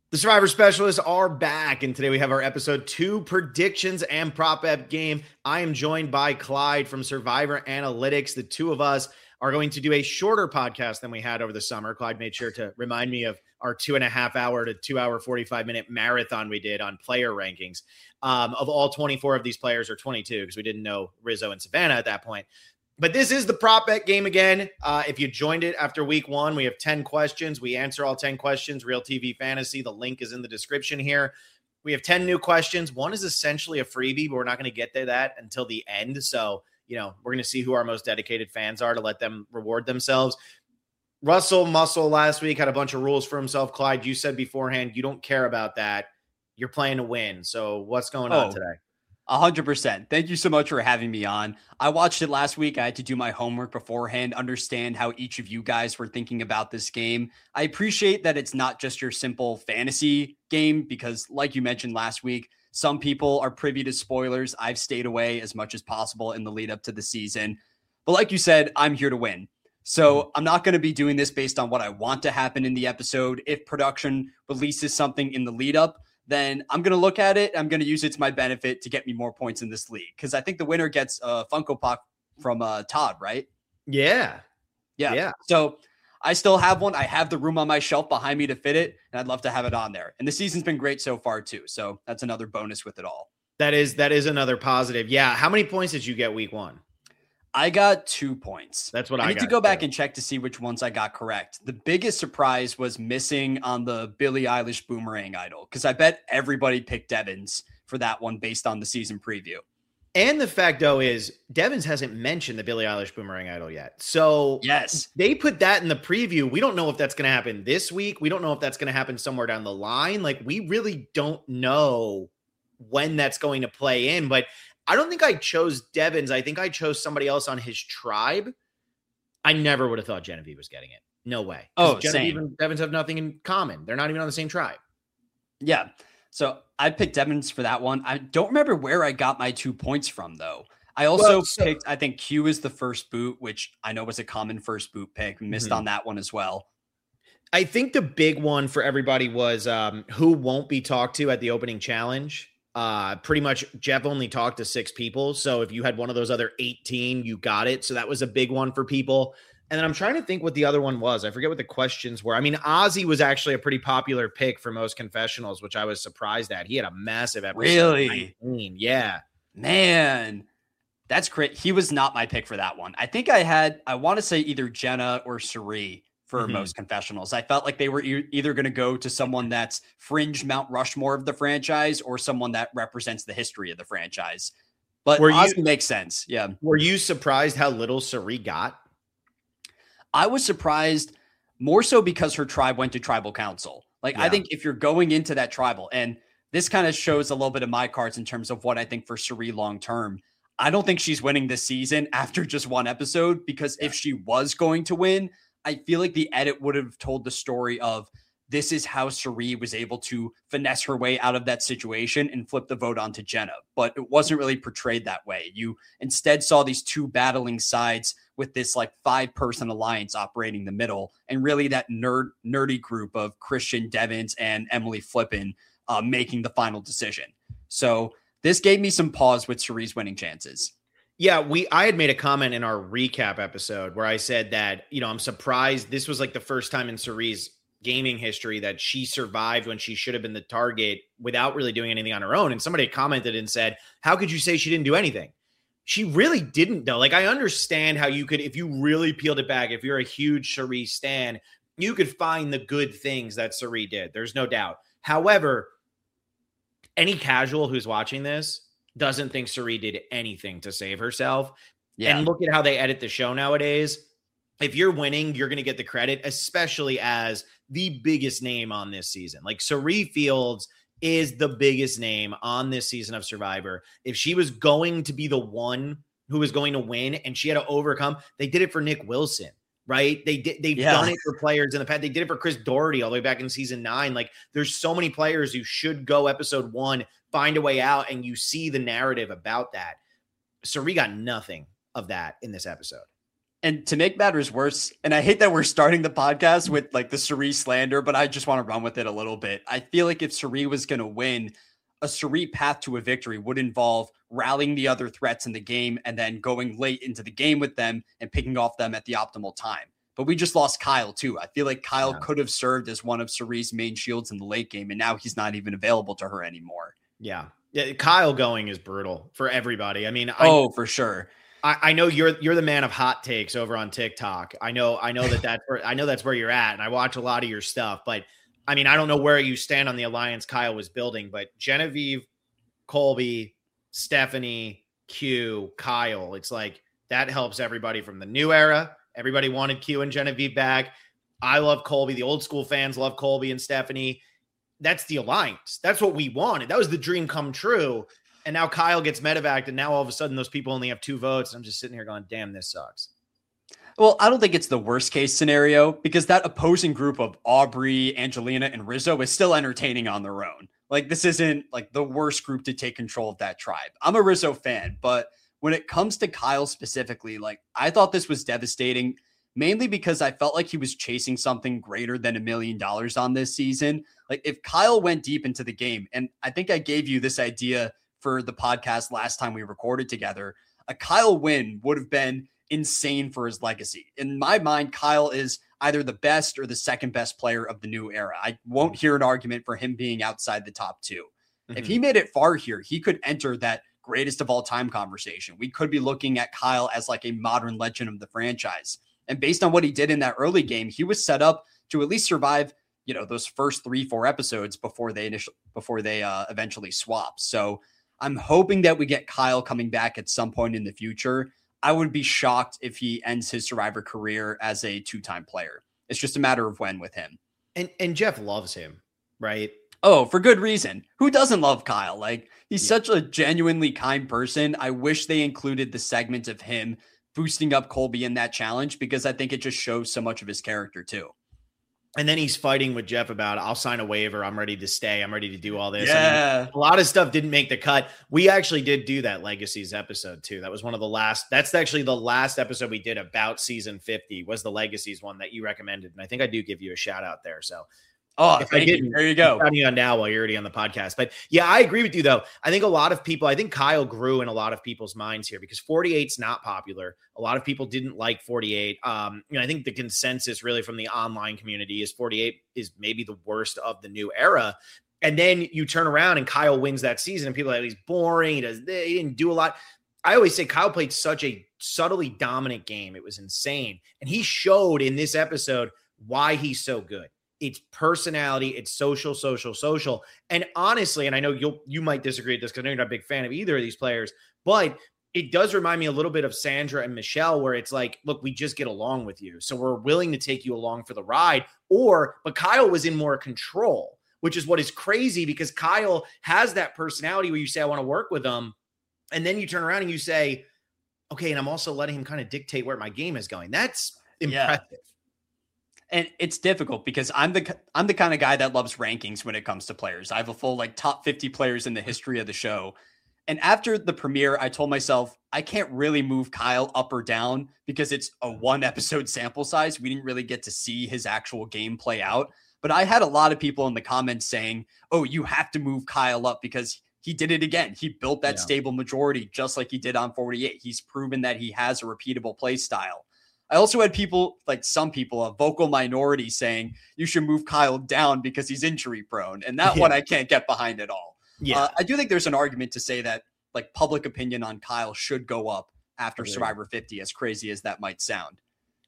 The Survivor Specialists are back, and today we have our episode 2 predictions and prop bet game. I am joined by Clyde from Survivor Analytics. The two of us are going to do a shorter podcast than we had over the summer. Clyde made sure to remind me of our 2.5 hour to 2 hour, 45-minute marathon we did on player rankings. Of all 24 of these players, or 22, because we didn't know Rizzo and Savannah at that point. But this is the prop bet game again. If you joined it after week 1, we have 10 questions. We answer all 10 questions, Real TV Fantasy. The link is in the description here. We have 10 new questions. One is essentially a freebie, but we're not going to get to that until the end. So, we're going to see who our most dedicated fans are to let them reward themselves. Russell Muscle last week had a bunch of rules for himself. Clyde, you said beforehand, you don't care about that. You're playing to win. So what's going on today? 100%. Thank you so much for having me on. I watched it last week. I had to do my homework beforehand, understand how each of you guys were thinking about this game. I appreciate that it's not just your simple fantasy game because, like you mentioned last week, some people are privy to spoilers. I've stayed away as much as possible in the lead up to the season. But like you said, I'm here to win. So I'm not going to be doing this based on what I want to happen in the episode. If production releases something in the lead up, then I'm going to look at it. I'm going to use it to my benefit to get me more points in this league. Because I think the winner gets a Funko Pop from Todd, right? Yeah. So I still have one. I have the room on my shelf behind me to fit it, and I'd love to have it on there. And the season's been great so far too. So that's another bonus with it all. That is another positive. Yeah. How many points did you get week 1? I got 2 points. That's what I need to go back and check to see which ones I got correct. The biggest surprise was missing on the Billie Eilish Boomerang Idol, because I bet everybody picked Devins for that one based on the season preview. And the fact, though, is Devins hasn't mentioned the Billie Eilish Boomerang Idol yet. So yes, they put that in the preview. We don't know if that's going to happen this week. We don't know if that's going to happen somewhere down the line. Like, we really don't know when that's going to play in, but I don't think I chose Devins. I think I chose somebody else on his tribe. I never would have thought Genevieve was getting it. No way. Oh, Genevieve same. and Devins have nothing in common. They're not even on the same tribe. Yeah. So I picked Devins for that one. I don't remember where I got my 2 points from, though. I also picked, I think Q is the first boot, which I know was a common first boot pick. Missed on that one as well. I think the big one for everybody was who won't be talked to at the opening challenge. Pretty much Jeff only talked to 6 people. So if you had one of those other 18, you got it. So that was a big one for people. And then I'm trying to think what the other one was. I forget what the questions were. I mean, Ozzy was actually a pretty popular pick for most confessionals, which I was surprised at. He had a massive episode. Really? 19. Yeah. Man, that's great. He was not my pick for that one. I think I want to say either Jenna or Suri for most confessionals. I felt like they were either going to go to someone that's fringe Mount Rushmore of the franchise or someone that represents the history of the franchise. But Ozzy makes sense. Yeah. Were you surprised how little Suri got? I was surprised more so because her tribe went to tribal council. Like, I think if you're going into that tribal, and this kind of shows a little bit of my cards in terms of what I think for Suri long-term, I don't think she's winning this season after just one episode, because if she was going to win, I feel like the edit would have told the story of this is how Suri was able to finesse her way out of that situation and flip the vote onto Jenna. But it wasn't really portrayed that way. You instead saw these two battling sides with this like 5-person alliance operating the middle, and really that nerdy group of Christian Devins and Emily Flippin making the final decision. So this gave me some pause with Suri's winning chances. Yeah, I had made a comment in our recap episode where I said that, I'm surprised this was like the first time in Suri's gaming history that she survived when she should have been the target without really doing anything on her own. And somebody commented and said, how could you say she didn't do anything? She really didn't, though. Like, I understand how you could, if you really peeled it back, if you're a huge Suri stan, you could find the good things that Suri did. There's no doubt. However, any casual who's watching this doesn't think Suri did anything to save herself. Yeah. And look at how they edit the show nowadays. If you're winning, you're going to get the credit, especially as the biggest name on this season. Like, Suri Fields is the biggest name on this season of Survivor. If she was going to be the one who was going to win and she had to overcome, they did it for Nick Wilson, right? They've done it for players in the past. They did it for Chris Doherty all the way back in season 9. Like, there's so many players who should go episode 1, find a way out, and you see the narrative about that. Suri got nothing of that in this episode. And to make matters worse, and I hate that we're starting the podcast with like the Cirie slander, but I just want to run with it a little bit. I feel like if Cirie was going to win, a Cirie path to a victory would involve rallying the other threats in the game and then going late into the game with them and picking off them at the optimal time. But we just lost Kyle too. I feel like Kyle could have served as one of Cirie's main shields in the late game, and now he's not even available to her anymore. Yeah. Kyle going is brutal for everybody. I mean, for sure. I know you're the man of hot takes over on TikTok. I know that's where you're at, and I watch a lot of your stuff. But I mean, I don't know where you stand on the alliance Kyle was building, but Genevieve, Colby, Stephanie, Q, Kyle. It's like that helps everybody from the new era. Everybody wanted Q and Genevieve back. I love Colby. The old school fans love Colby and Stephanie. That's the alliance. That's what we wanted. That was the dream come true. And now Kyle gets medevaced, and now all of a sudden those people only have 2 votes. I'm just sitting here going, damn, this sucks. Well, I don't think it's the worst case scenario because that opposing group of Aubrey, Angelina, and Rizzo is still entertaining on their own. Like, this isn't like the worst group to take control of that tribe. I'm a Rizzo fan, but when it comes to Kyle specifically, like, I thought this was devastating, mainly because I felt like he was chasing something greater than $1 million on this season. Like, if Kyle went deep into the game, and I think I gave you this idea for the podcast last time we recorded together, a Kyle win would have been insane for his legacy. In my mind, Kyle is either the best or the second best player of the new era. I won't hear an argument for him being outside the top 2. Mm-hmm. If he made it far here, he could enter that greatest of all time conversation. We could be looking at Kyle as like a modern legend of the franchise. And based on what he did in that early game, he was set up to at least survive, those first 3-4 episodes before they eventually swap. So I'm hoping that we get Kyle coming back at some point in the future. I would be shocked if he ends his Survivor career as a 2-time player. It's just a matter of when with him. And Jeff loves him, right? Oh, for good reason. Who doesn't love Kyle? Like, he's such a genuinely kind person. I wish they included the segment of him boosting up Colby in that challenge because I think it just shows so much of his character too. And then he's fighting with Jeff about, I'll sign a waiver. I'm ready to stay. I'm ready to do all this. Yeah. I mean, a lot of stuff didn't make the cut. We actually did do that Legacies episode too. That was one of the last, that's actually the last episode we did about season 50 was the Legacies one that you recommended. And I think I do give you a shout out there. So thank you. There you go. I'm you on now while you're already on the podcast. But yeah, I agree with you though. I think Kyle grew in a lot of people's minds here because 48's not popular. A lot of people didn't like 48. I think the consensus really from the online community is 48 is maybe the worst of the new era. And then you turn around and Kyle wins that season and people are like, he's boring. He didn't do a lot. I always say Kyle played such a subtly dominant game. It was insane. And he showed in this episode why he's so good. It's personality, it's social. And honestly, and I know you might disagree with this because I know you're not a big fan of either of these players, but it does remind me a little bit of Sandra and Michelle, where it's like, look, we just get along with you. So we're willing to take you along for the ride. But Kyle was in more control, which is what is crazy because Kyle has that personality where you say, I want to work with him. And then you turn around and you say, okay, and I'm also letting him kind of dictate where my game is going. That's impressive. Yeah. And it's difficult because I'm the kind of guy that loves rankings when it comes to players. I have a full top 50 players in the history of the show. And after the premiere, I told myself, I can't really move Kyle up or down because it's a 1 episode sample size. We didn't really get to see his actual game play out. But I had a lot of people in the comments saying, oh, you have to move Kyle up because he did it again. He built that stable majority just like he did on 48. He's proven that he has a repeatable play style. I also had people, some people, a vocal minority saying you should move Kyle down because he's injury prone. And that one I can't get behind at all. Yeah, I do think there's an argument to say that public opinion on Kyle should go up after Survivor 50, as crazy as that might sound.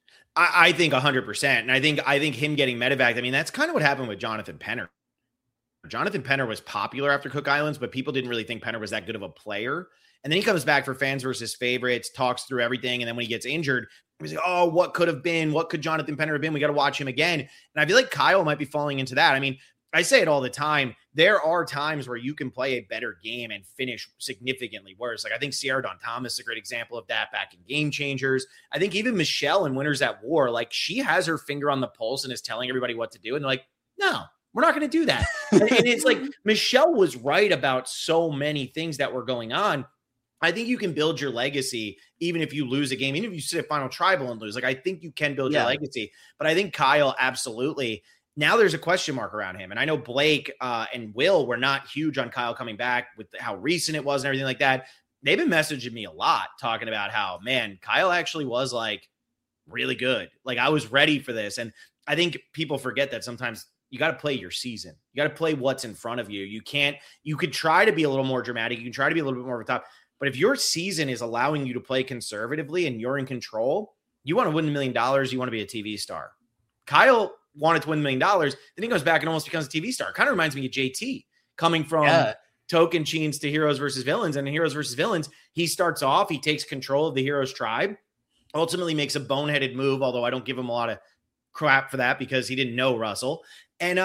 I think 100%. And I think him getting medevac, I mean, that's kind of what happened with Jonathan Penner. Jonathan Penner was popular after Cook Islands, but people didn't really think Penner was that good of a player. And then he comes back for fans versus favorites, talks through everything. And then when he gets injured, he's like, oh, what could have been? What could Jonathan Penner have been? We got to watch him again. And I feel like Kyle might be falling into that. I mean, I say it all the time. There are times where you can play a better game and finish significantly worse. I think Sierra Dawn Thomas is a great example of that back in Game Changers. I think even Michelle in Winners at War, she has her finger on the pulse and is telling everybody what to do. And they're like, no, we're not going to do that. And it's like Michelle was right about so many things that were going on. I think you can build your legacy even if you lose a game, even if you sit at Final Tribal and lose. Like, I think you can build your legacy. But I think Kyle, absolutely. Now there's a question mark around him. And I know Blake and Will were not huge on Kyle coming back with how recent it was and everything like that. They've been messaging me a lot talking about how, man, Kyle actually was like really good. Like, I was ready for this. And I think people forget that sometimes you got to play your season. You got to play what's in front of you. You could try to be a little more dramatic. You can try to be a little bit more of a top. But if your season is allowing you to play conservatively and you're in control, you want to win $1 million. You want to be a TV star. Kyle wanted to win $1 million. Then he goes back and almost becomes a TV star. Kind of reminds me of JT coming from Tocantins to Heroes versus Villains. And in Heroes versus Villains, he starts off, he takes control of the Heroes tribe, ultimately makes a boneheaded move, although I don't give him a lot of crap for that because he didn't know Russell. And,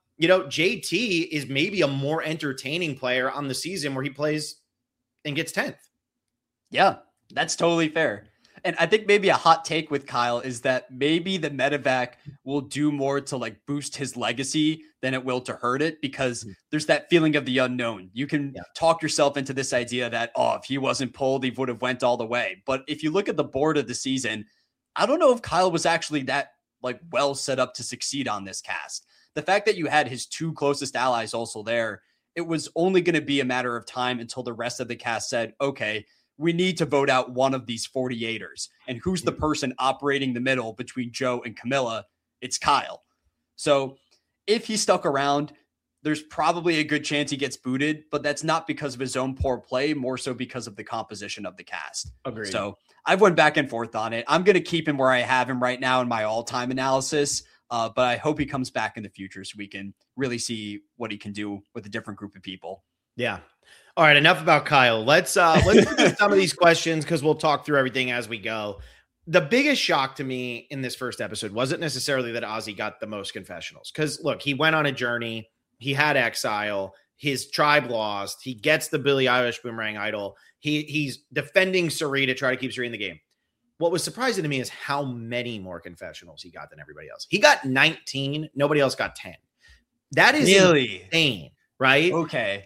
JT is maybe a more entertaining player on the season where he plays and gets 10th. Yeah, that's totally fair. And I think maybe a hot take with Kyle is that maybe the medevac will do more to like boost his legacy than it will to hurt it, because there's that feeling of the unknown. You can talk yourself into this idea that, if he wasn't pulled, he would have went all the way. But if you look at the board of the season, I don't know if Kyle was actually that like well set up to succeed on this cast. The fact that you had his two closest allies also there, it was only going to be a matter of time until the rest of the cast said, okay, we need to vote out one of these 48ers. And who's the person operating the middle between Joe and Camilla? It's Kyle. So if he stuck around, there's probably a good chance he gets booted, but that's not because of his own poor play, more so because of the composition of the cast. Agreed. So I've went back and forth on it. I'm going to keep him where I have him right now in my all-time analysis. But I hope he comes back in the future so we can really see what he can do with a different group of people. Yeah. All right. Enough about Kyle. Let's get to some of these questions because we'll talk through everything as we go. The biggest shock to me in this first episode wasn't necessarily that Ozzy got the most confessionals. Because look, he went on a journey. He had exile. His tribe lost. He gets the Billie Eilish Boomerang Idol. He's defending Cirie to try to keep Cirie in the game. What was surprising to me is how many more confessionals he got than everybody else. He got 19. Nobody else got 10. That is really insane, right? Okay.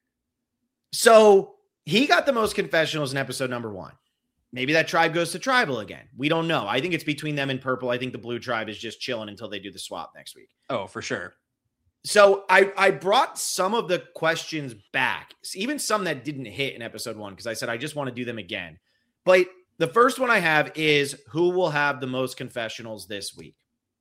So he got the most confessionals in episode number 1. Maybe that tribe goes to tribal again. We don't know. I think it's between them and purple. I think the blue tribe is just chilling until they do the swap next week. Oh, for sure. So I brought some of the questions back, even some that didn't hit in episode 1, because I said I just want to do them again. But the first one I have is, who will have the most confessionals this week?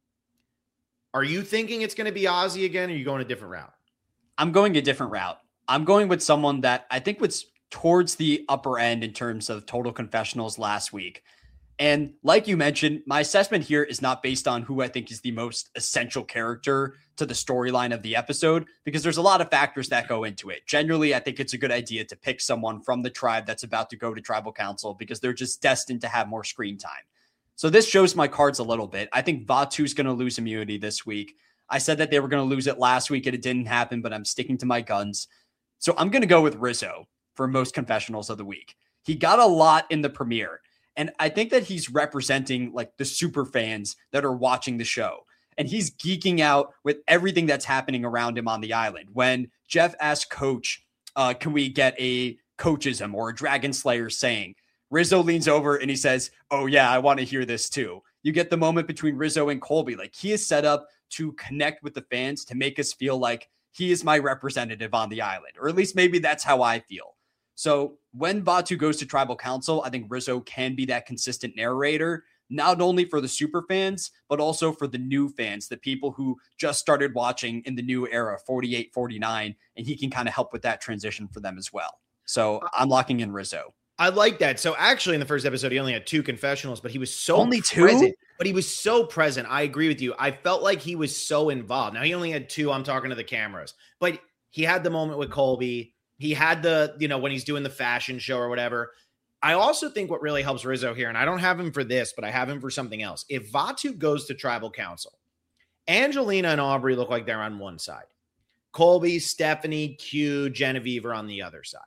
Are you thinking it's going to be Ozzy again, or are you going a different route? I'm going a different route. I'm going with someone that I think was towards the upper end in terms of total confessionals last week. And like you mentioned, my assessment here is not based on who I think is the most essential character to the storyline of the episode, because there's a lot of factors that go into it. Generally, I think it's a good idea to pick someone from the tribe that's about to go to tribal council because they're just destined to have more screen time. So this shows my cards a little bit. I think Vatu's going to lose immunity this week. I said that they were going to lose it last week and it didn't happen, but I'm sticking to my guns. So I'm going to go with Rizzo for most confessionals of the week. He got a lot in the premiere. And I think that he's representing like the super fans that are watching the show. And he's geeking out with everything that's happening around him on the island. When Jeff asked Coach, can we get a coachism or a Dragon Slayer saying, Rizzo leans over and he says, oh yeah, I want to hear this too. You get the moment between Rizzo and Colby. Like, he is set up to connect with the fans to make us feel like he is my representative on the island, or at least maybe that's how I feel. So when Vatu goes to tribal council, I think Rizzo can be that consistent narrator, not only for the super fans, but also for the new fans, the people who just started watching in the new era, 48, 49, and he can kind of help with that transition for them as well. So I'm locking in Rizzo. I like that. So actually in the first episode, he only had 2 confessionals, but he was so only present. 2? But he was so present. I agree with you. I felt like he was so involved. Now he only had 2. I'm talking to the cameras, but he had the moment with Colby. He had the, when he's doing the fashion show or whatever. I also think what really helps Rizzo here, and I don't have him for this, but I have him for something else. If Vatu goes to tribal council, Angelina and Aubrey look like they're on one side. Colby, Stephanie, Q, Genevieve are on the other side.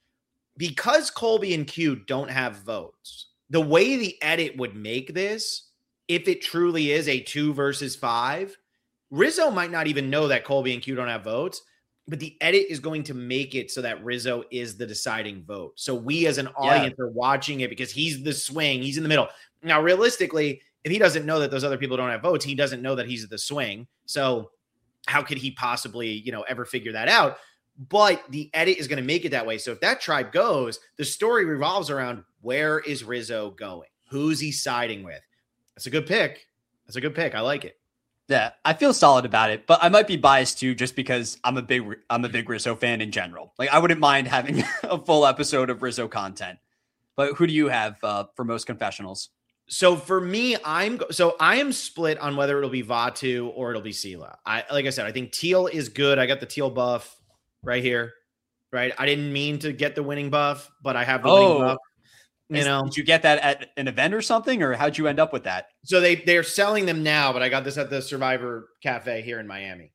Because Colby and Q don't have votes, the way the edit would make this, if it truly is a 2 versus 5, Rizzo might not even know that Colby and Q don't have votes. but the edit is going to make it so that Rizzo is the deciding vote. So we as an audience are watching it because he's the swing, he's in the middle. Now, realistically, if he doesn't know that those other people don't have votes, he doesn't know that he's the swing. So how could he possibly, ever figure that out? But the edit is going to make it that way. So if that tribe goes, the story revolves around where is Rizzo going? Who's he siding with? That's a good pick. I like it. Yeah, I feel solid about it, but I might be biased too, just because I'm a big Rizzo fan in general. Like, I wouldn't mind having a full episode of Rizzo content. But who do you have for most confessionals? So for me, I am split on whether it'll be Vatu or it'll be Sela. Like I said, I think Teal is good. I got the Teal buff right here, right? I didn't mean to get the winning buff, but I have the winning buff. Did you get that at an event or something, or how'd you end up with that? So they're selling them now, but I got this at the Survivor Cafe here in Miami.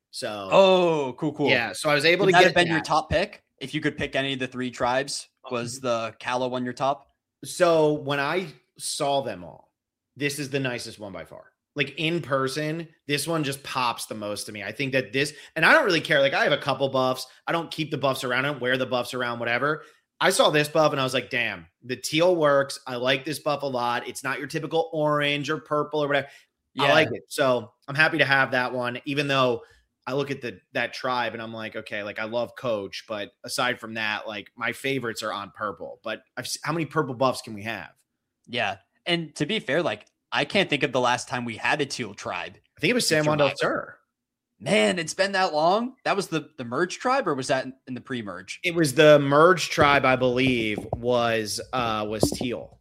So cool. Yeah, so I was able to get that. Been your top pick if you could pick any of the 3 tribes. Was the Kala one your top? So when I saw them all, this is the nicest one by far. Like in person, this one just pops the most to me. I think that and I don't really care. Like I have a couple buffs. I don't keep the buffs around. I don't wear the buffs around, whatever. I saw this buff and I was like, damn, the teal works. I like this buff a lot. It's not your typical orange or purple or whatever. Yeah. I like it. So I'm happy to have that one, even though I look at that tribe and I'm like, okay, like I love Coach, but aside from that, like my favorites are on purple. But how many purple buffs can we have? Yeah. And to be fair, like I can't think of the last time we had a teal tribe. I think it was San Juan del Sur. Man, it's been that long. That was the merge tribe, or was that in the pre-merge? It was the merge tribe, I believe, was teal.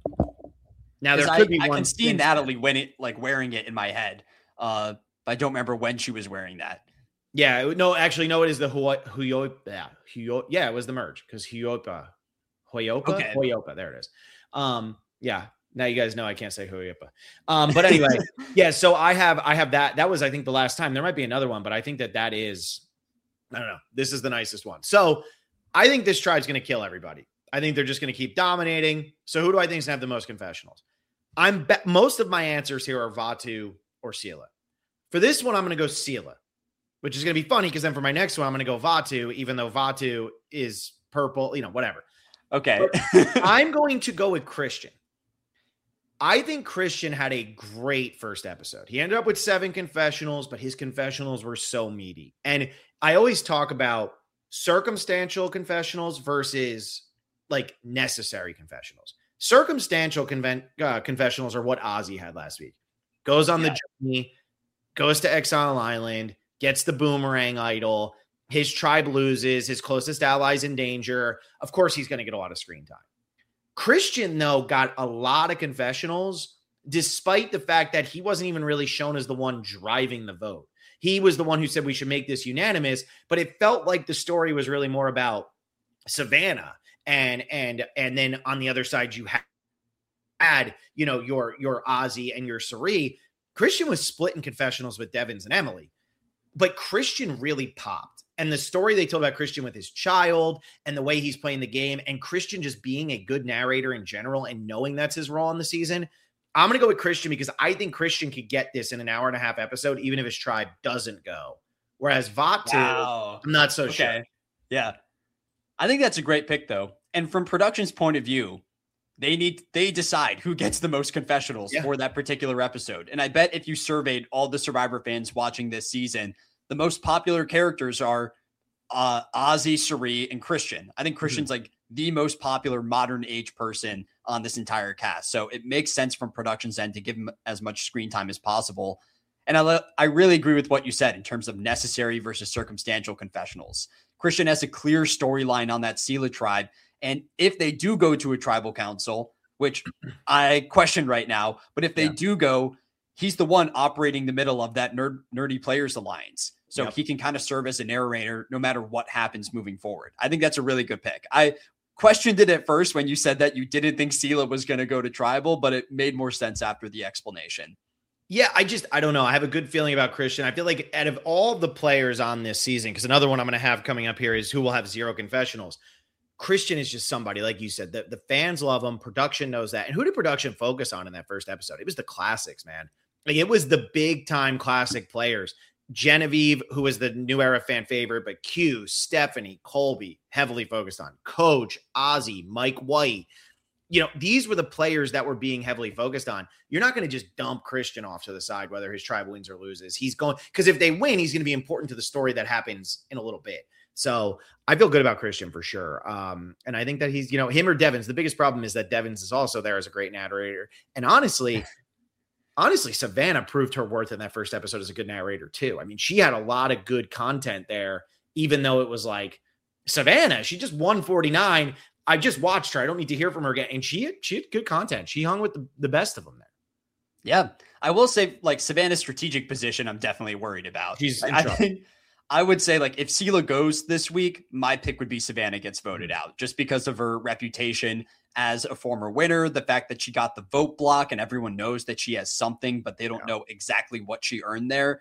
Now there could be one. I can see Natalie wearing it in my head. But I don't remember when she was wearing that. Yeah, it is the Huyopa. Yeah, it was the merge because Huyopa. Okay. Huyopa, there it is. Yeah. Now you guys know I can't say Huyopa. But anyway, yeah, so I have that. That was, I think, the last time. There might be another one, but I think that is, I don't know. This is the nicest one. So I think this tribe's going to kill everybody. I think they're just going to keep dominating. So who do I think is going to have the most confessionals? Most of my answers here are Vatu or Sela. For this one, I'm going to go Sela, which is going to be funny because then for my next one, I'm going to go Vatu, even though Vatu is purple, whatever. Okay. I'm going to go with Christian. I think Christian had a great first episode. He ended up with 7 confessionals, but his confessionals were so meaty. And I always talk about circumstantial confessionals versus like necessary confessionals. Circumstantial confessionals are what Ozzy had last week. Goes on the journey, goes to Exile Island, gets the boomerang idol. His tribe loses. His closest ally's in danger. Of course, he's going to get a lot of screen time. Christian, though, got a lot of confessionals, despite the fact that he wasn't even really shown as the one driving the vote. He was the one who said we should make this unanimous, but it felt like the story was really more about Savannah. And then on the other side, you had your Ozzy and your Cirie. Christian was splitting confessionals with Devins and Emily, but Christian really popped. And the story they told about Christian with his child and the way he's playing the game and Christian just being a good narrator in general and knowing that's his role in the season, I'm going to go with Christian because I think Christian could get this in an hour and a half episode, even if his tribe doesn't go. Whereas Vatu, I'm not so sure. Yeah. I think that's a great pick, though. And from production's point of view, they decide who gets the most confessionals for that particular episode. And I bet if you surveyed all the Survivor fans watching this season, the most popular characters are Ozzy, Cirie, and Christian. I think Christian's like the most popular modern age person on this entire cast. So it makes sense from production's end to give him as much screen time as possible. And I really agree with what you said in terms of necessary versus circumstantial confessionals. Christian has a clear storyline on that Sela tribe. And if they do go to a tribal council, which I question right now, but if they do go, he's the one operating the middle of that nerdy players alliance. So he can kind of serve as a narrator no matter what happens moving forward. I think that's a really good pick. I questioned it at first when you said that you didn't think Sela was going to go to tribal, but it made more sense after the explanation. Yeah, I don't know. I have a good feeling about Christian. I feel like out of all the players on this season, because another one I'm going to have coming up here is who will have 0 confessionals. Christian is just somebody, like you said, the fans love him. Production knows that. And who did production focus on in that first episode? It was the classics, man. Like it was the big time classic players. Genevieve, who was the New Era fan favorite, but Q, Stephanie, Colby, heavily focused on. Coach, Ozzy, Mike White. These were the players that were being heavily focused on. You're not going to just dump Christian off to the side, whether his tribe wins or loses. He's going, because if they win, he's going to be important to the story that happens in a little bit. So I feel good about Christian for sure. And I think that he's, him or Devins. The biggest problem is that Devins is also there as a great narrator. And honestly, Savannah proved her worth in that first episode as a good narrator too. I mean, she had a lot of good content there, even though it was like Savannah, she just won 49. I just watched her. I don't need to hear from her again. And she had good content. She hung with the best of them there. Yeah. I will say, like, Savannah's strategic position, I'm definitely worried about. She's in trouble. I would say, like, if Sela goes this week, my pick would be Savannah gets voted out just because of her reputation as a former winner, the fact that she got the vote block and everyone knows that she has something, but they don't know exactly what she earned there.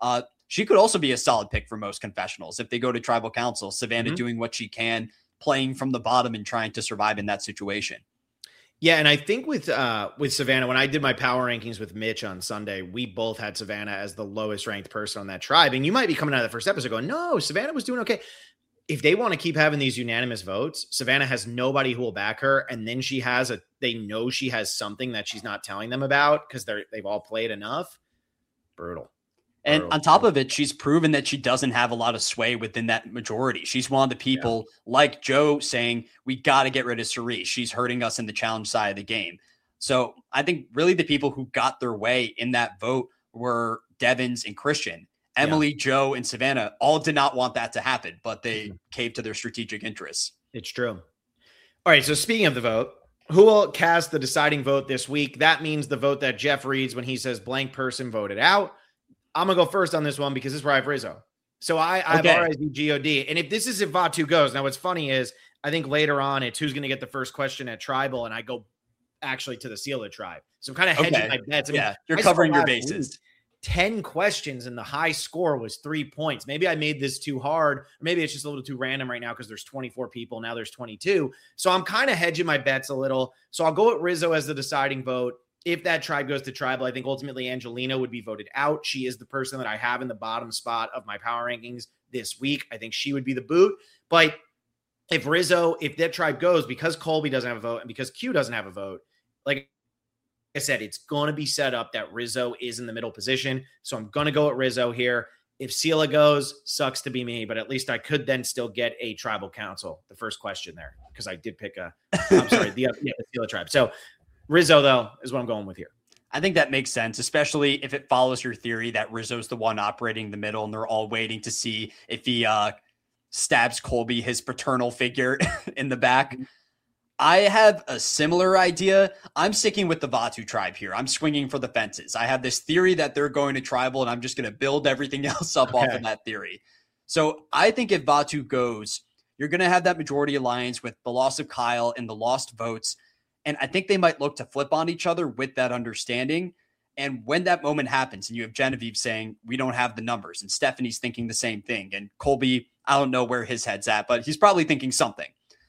She could also be a solid pick for most confessionals. If they go to tribal council, Savannah doing what she can, playing from the bottom and trying to survive in that situation. Yeah, and I think with Savannah, when I did my power rankings with Mitch on Sunday, we both had Savannah as the lowest ranked person on that tribe. And you might be coming out of the first episode going, no, Savannah was doing okay. If they want to keep having these unanimous votes, Savannah has nobody who will back her. And then they know she has something that she's not telling them about because they've all played enough. Brutal. And on top of it, she's proven that she doesn't have a lot of sway within that majority. She's one of the people like Joe saying, we got to get rid of Cerise. She's hurting us in the challenge side of the game. So I think really the people who got their way in that vote were Devins and Christian. Emily, Joe, and Savannah all did not want that to happen, but they caved to their strategic interests. It's true. All right. So speaking of the vote, who will cast the deciding vote this week? That means the vote that Jeff reads when he says blank person voted out. I'm going to go first on this one because this is where I have Rizzo. So I have RIZGOD. And if Vatu goes, now what's funny is I think later on it's who's going to get the first question at tribal. And I go actually to the Sela tribe. So I'm kind of hedging my bets. I mean, you're covering your bases. 10 questions and the high score was 3 points. Maybe I made this too hard. Or maybe it's just a little too random right now because there's 24 people. Now there's 22. So I'm kind of hedging my bets a little. So I'll go with Rizzo as the deciding vote. If that tribe goes to tribal, I think ultimately Angelina would be voted out. She is the person that I have in the bottom spot of my power rankings this week. I think she would be the boot. But if that tribe goes, because Colby doesn't have a vote and because Q doesn't have a vote, like I said, it's going to be set up that Rizzo is in the middle position. So I'm going to go at Rizzo here. If Sela goes, sucks to be me, but at least I could then still get a tribal council, the first question there, because I did pick the Sela tribe. So Rizzo, though, is what I'm going with here. I think that makes sense, especially if it follows your theory that Rizzo's the one operating the middle and they're all waiting to see if he stabs Colby, his paternal figure, in the back. I have a similar idea. I'm sticking with the Vatu tribe here. I'm swinging for the fences. I have this theory that they're going to tribal, and I'm just going to build everything else up off of that theory. So I think if Vatu goes, you're going to have that majority alliance with the loss of Kyle and the lost votes. And I think they might look to flip on each other with that understanding. And when that moment happens and you have Genevieve saying, we don't have the numbers, and Stephanie's thinking the same thing, and Colby, I don't know where his head's at, but he's probably thinking something.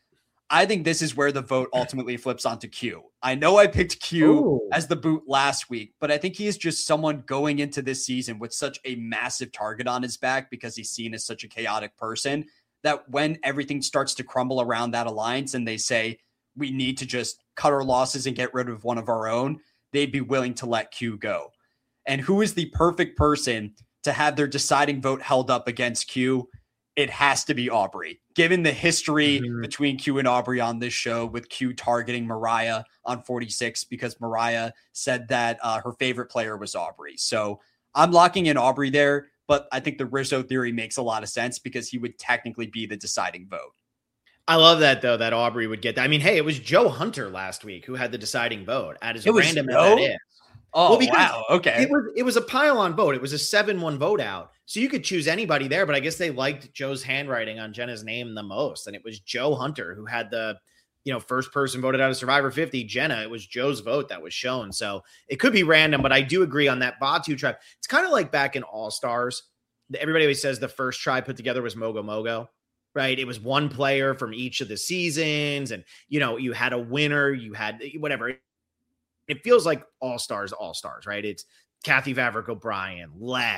I think this is where the vote ultimately flips onto Q. I know I picked Q as the boot last week, but I think he is just someone going into this season with such a massive target on his back because he's seen as such a chaotic person that when everything starts to crumble around that alliance and they say, we need to just cut our losses and get rid of one of our own, they'd be willing to let Q go. And who is the perfect person to have their deciding vote held up against Q? It has to be Aubrey. Given the history between Q and Aubrey on this show, with Q targeting Mariah on 46 because Mariah said that her favorite player was Aubrey. So I'm locking in Aubrey there, but I think the Rizzo theory makes a lot of sense because he would technically be the deciding vote. I love that, though, that Aubrey would get that. I mean, hey, it was Joe Hunter last week who had the deciding vote. As random as that is. Oh, well, wow. Okay. It was a pile-on vote. It was a 7-1 vote out. So you could choose anybody there, but I guess they liked Joe's handwriting on Jenna's name the most. And it was Joe Hunter who had the, first person voted out of Survivor 50. Jenna, it was Joe's vote that was shown. So it could be random, but I do agree on that Vatu tribe. It's kind of like back in All-Stars. Everybody always says the first tribe put together was Mogo Mogo. Right. It was one player from each of the seasons. And, you had a winner, you had whatever. It feels like all stars, right? It's Kathy Vavrick O'Brien, Lex,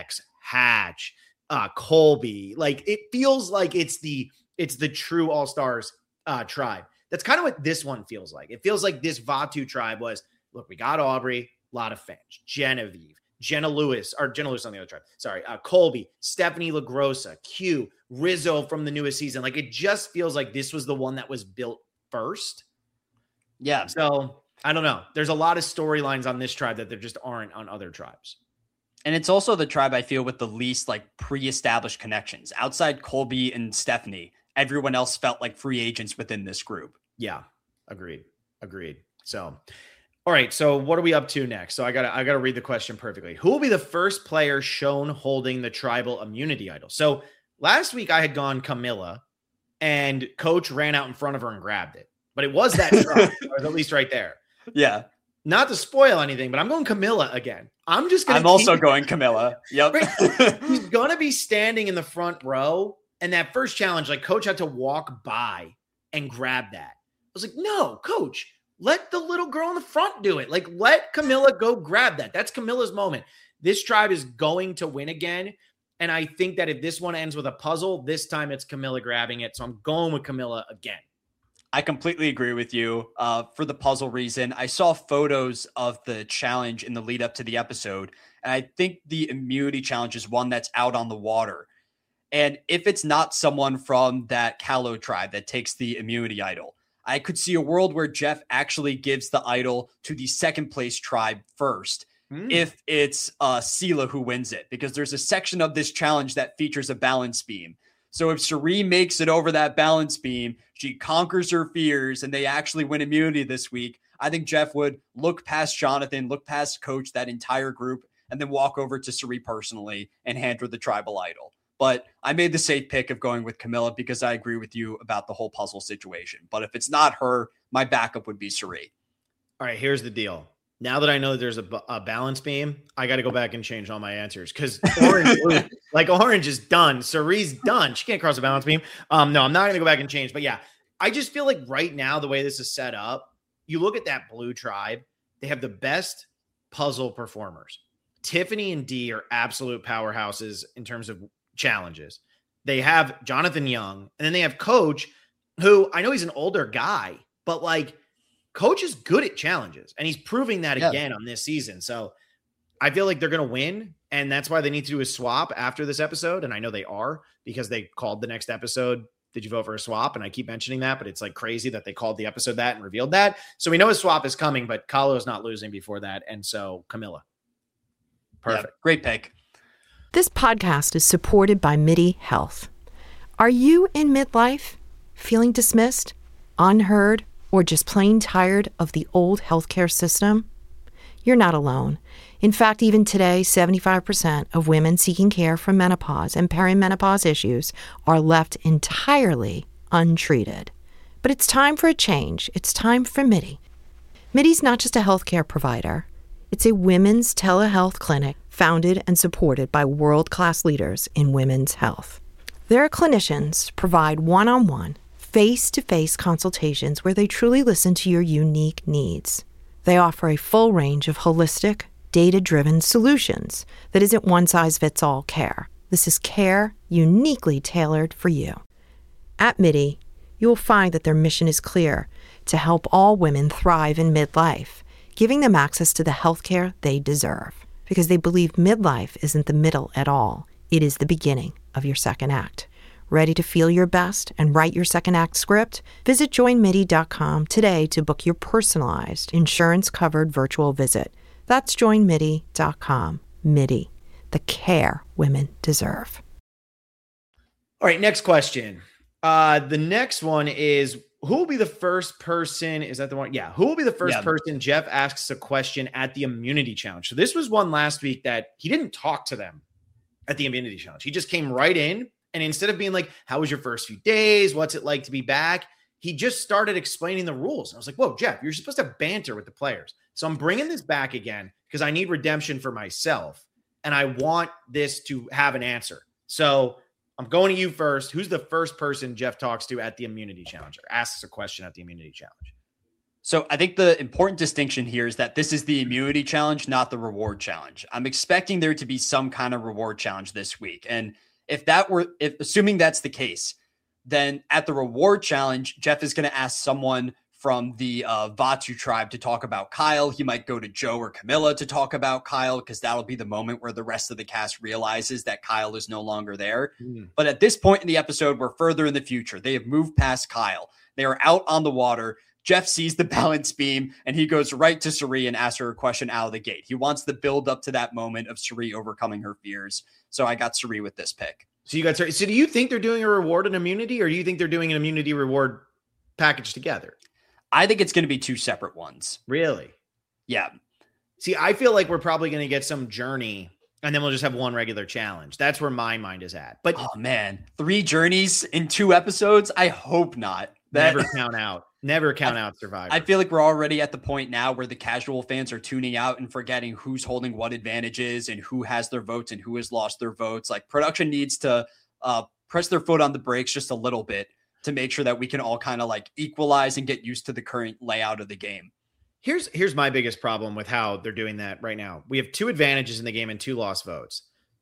Hatch, Colby. Like, it feels like it's the true All-Stars tribe. That's kind of what this one feels like. It feels like this Vatu tribe was, look, we got Aubrey, a lot of fans, Genevieve, Jenna Lewis on the other tribe. Sorry, Colby, Stephanie LaGrossa, Q, Rizzo from the newest season. Like, it just feels like this was the one that was built first. Yeah. So I don't know. There's a lot of storylines on this tribe that there just aren't on other tribes. And it's also the tribe I feel with the least like pre-established connections. Outside Colby and Stephanie, everyone else felt like free agents within this group. Yeah, agreed. So, all right. So what are we up to next? So I gotta read the question perfectly. Who will be the first player shown holding the tribal immunity idol? So last week I had gone Camilla, and Coach ran out in front of her and grabbed it, but it was that tribe, or at least right there. Yeah. Not to spoil anything, but I'm going Camilla again. I'm also going Camilla. Yep. He's going to be standing in the front row. And that first challenge, like, Coach had to walk by and grab that. I was like, no, Coach, let the little girl in the front do it. Like, let Camilla go grab that. That's Camilla's moment. This tribe is going to win again. And I think that if this one ends with a puzzle, this time it's Camilla grabbing it. So I'm going with Camilla again. I completely agree with you for the puzzle reason. I saw photos of the challenge in the lead up to the episode, and I think the immunity challenge is one that's out on the water. And if it's not someone from that Callow tribe that takes the immunity idol, I could see a world where Jeff actually gives the idol to the second place tribe first. If it's Sela who wins it, because there's a section of this challenge that features a balance beam. So if Cirie makes it over that balance beam, she conquers her fears, and they actually win immunity this week, I think Jeff would look past Jonathan, look past Coach, that entire group, and then walk over to Cirie personally and hand her the tribal idol. But I made the safe pick of going with Camilla because I agree with you about the whole puzzle situation. But if it's not her, my backup would be Cirie. All right, here's the deal. Now that I know that there's a balance beam, I got to go back and change all my answers because Orange is done. Cirie's done. She can't cross the balance beam. No, I'm not going to go back and change. But yeah, I just feel like right now, the way this is set up, you look at that blue tribe, they have the best puzzle performers. Tiffany and Dee are absolute powerhouses in terms of challenges. They have Jonathan Young, and then they have Coach, who I know he's an older guy, but like, Coach is good at challenges, and he's proving that again on this season. So I feel like they're going to win, and that's why they need to do a swap after this episode. And I know they are, because they called the next episode, "Did you vote for a swap?" And I keep mentioning that, but it's like crazy that they called the episode that and revealed that. So we know a swap is coming, but Kahlo is not losing before that. And so Camilla. Perfect. Yeah, great pick. This podcast is supported by MIDI Health. Are you in midlife, feeling dismissed, unheard, or just plain tired of the old healthcare system? You're not alone. In fact, even today, 75% of women seeking care for menopause and perimenopause issues are left entirely untreated. But it's time for a change. It's time for MIDI. MIDI's not just a healthcare provider. It's a women's telehealth clinic founded and supported by world-class leaders in women's health. Their clinicians provide one-on-one, face-to-face consultations where they truly listen to your unique needs. They offer a full range of holistic, data-driven solutions that isn't one-size-fits-all care. This is care uniquely tailored for you. At MIDI, you will find that their mission is clear: to help all women thrive in midlife, giving them access to the healthcare they deserve. Because they believe midlife isn't the middle at all. It is the beginning of your second act. Ready to feel your best and write your second act script? Visit joinmidi.com today to book your personalized, insurance-covered virtual visit. That's joinmidi.com. MIDI, the care women deserve. All right, next question. The next one is, who will be the first person? Is that the one? Yeah. Who will be the first person Jeff asks a question at the immunity challenge? So this was one last week that he didn't talk to them at the immunity challenge. He just came right in. And instead of being like, how was your first few days? What's it like to be back? He just started explaining the rules. And I was like, whoa, Jeff, you're supposed to banter with the players. So I'm bringing this back again because I need redemption for myself. And I want this to have an answer. So I'm going to you first. Who's the first person Jeff talks to at the immunity challenge, or asks a question at the immunity challenge? So I think the important distinction here is that this is the immunity challenge, not the reward challenge. I'm expecting there to be some kind of reward challenge this week. And if assuming that's the case, then at the reward challenge, Jeff is going to ask someone from the Vatu tribe to talk about Kyle. He might go to Joe or Camilla to talk about Kyle, because that'll be the moment where the rest of the cast realizes that Kyle is no longer there. But at this point in the episode, we're further in the future. They have moved past Kyle. They are out on the water. Jeff sees the balance beam and he goes right to Cirie and asks her a question out of the gate. He wants the build up to that moment of Cirie overcoming her fears. So I got Cirie with this pick. So you got Cirie. So do you think they're doing a reward and immunity, or do you think they're doing an immunity reward package together? I think it's going to be two separate ones. Really? Yeah. See, I feel like we're probably going to get some journey and then we'll just have one regular challenge. That's where my mind is at. But oh man, 3 journeys in 2 episodes? I hope not. Never count out. Never count out Survivor. I feel like we're already at the point now where the casual fans are tuning out and forgetting who's holding what advantages and who has their votes and who has lost their votes. Like, production needs to press their foot on the brakes just a little bit to make sure that we can all kind of like equalize and get used to the current layout of the game. Here's my biggest problem with how they're doing that right now. We have 2 advantages in the game and 2 lost votes.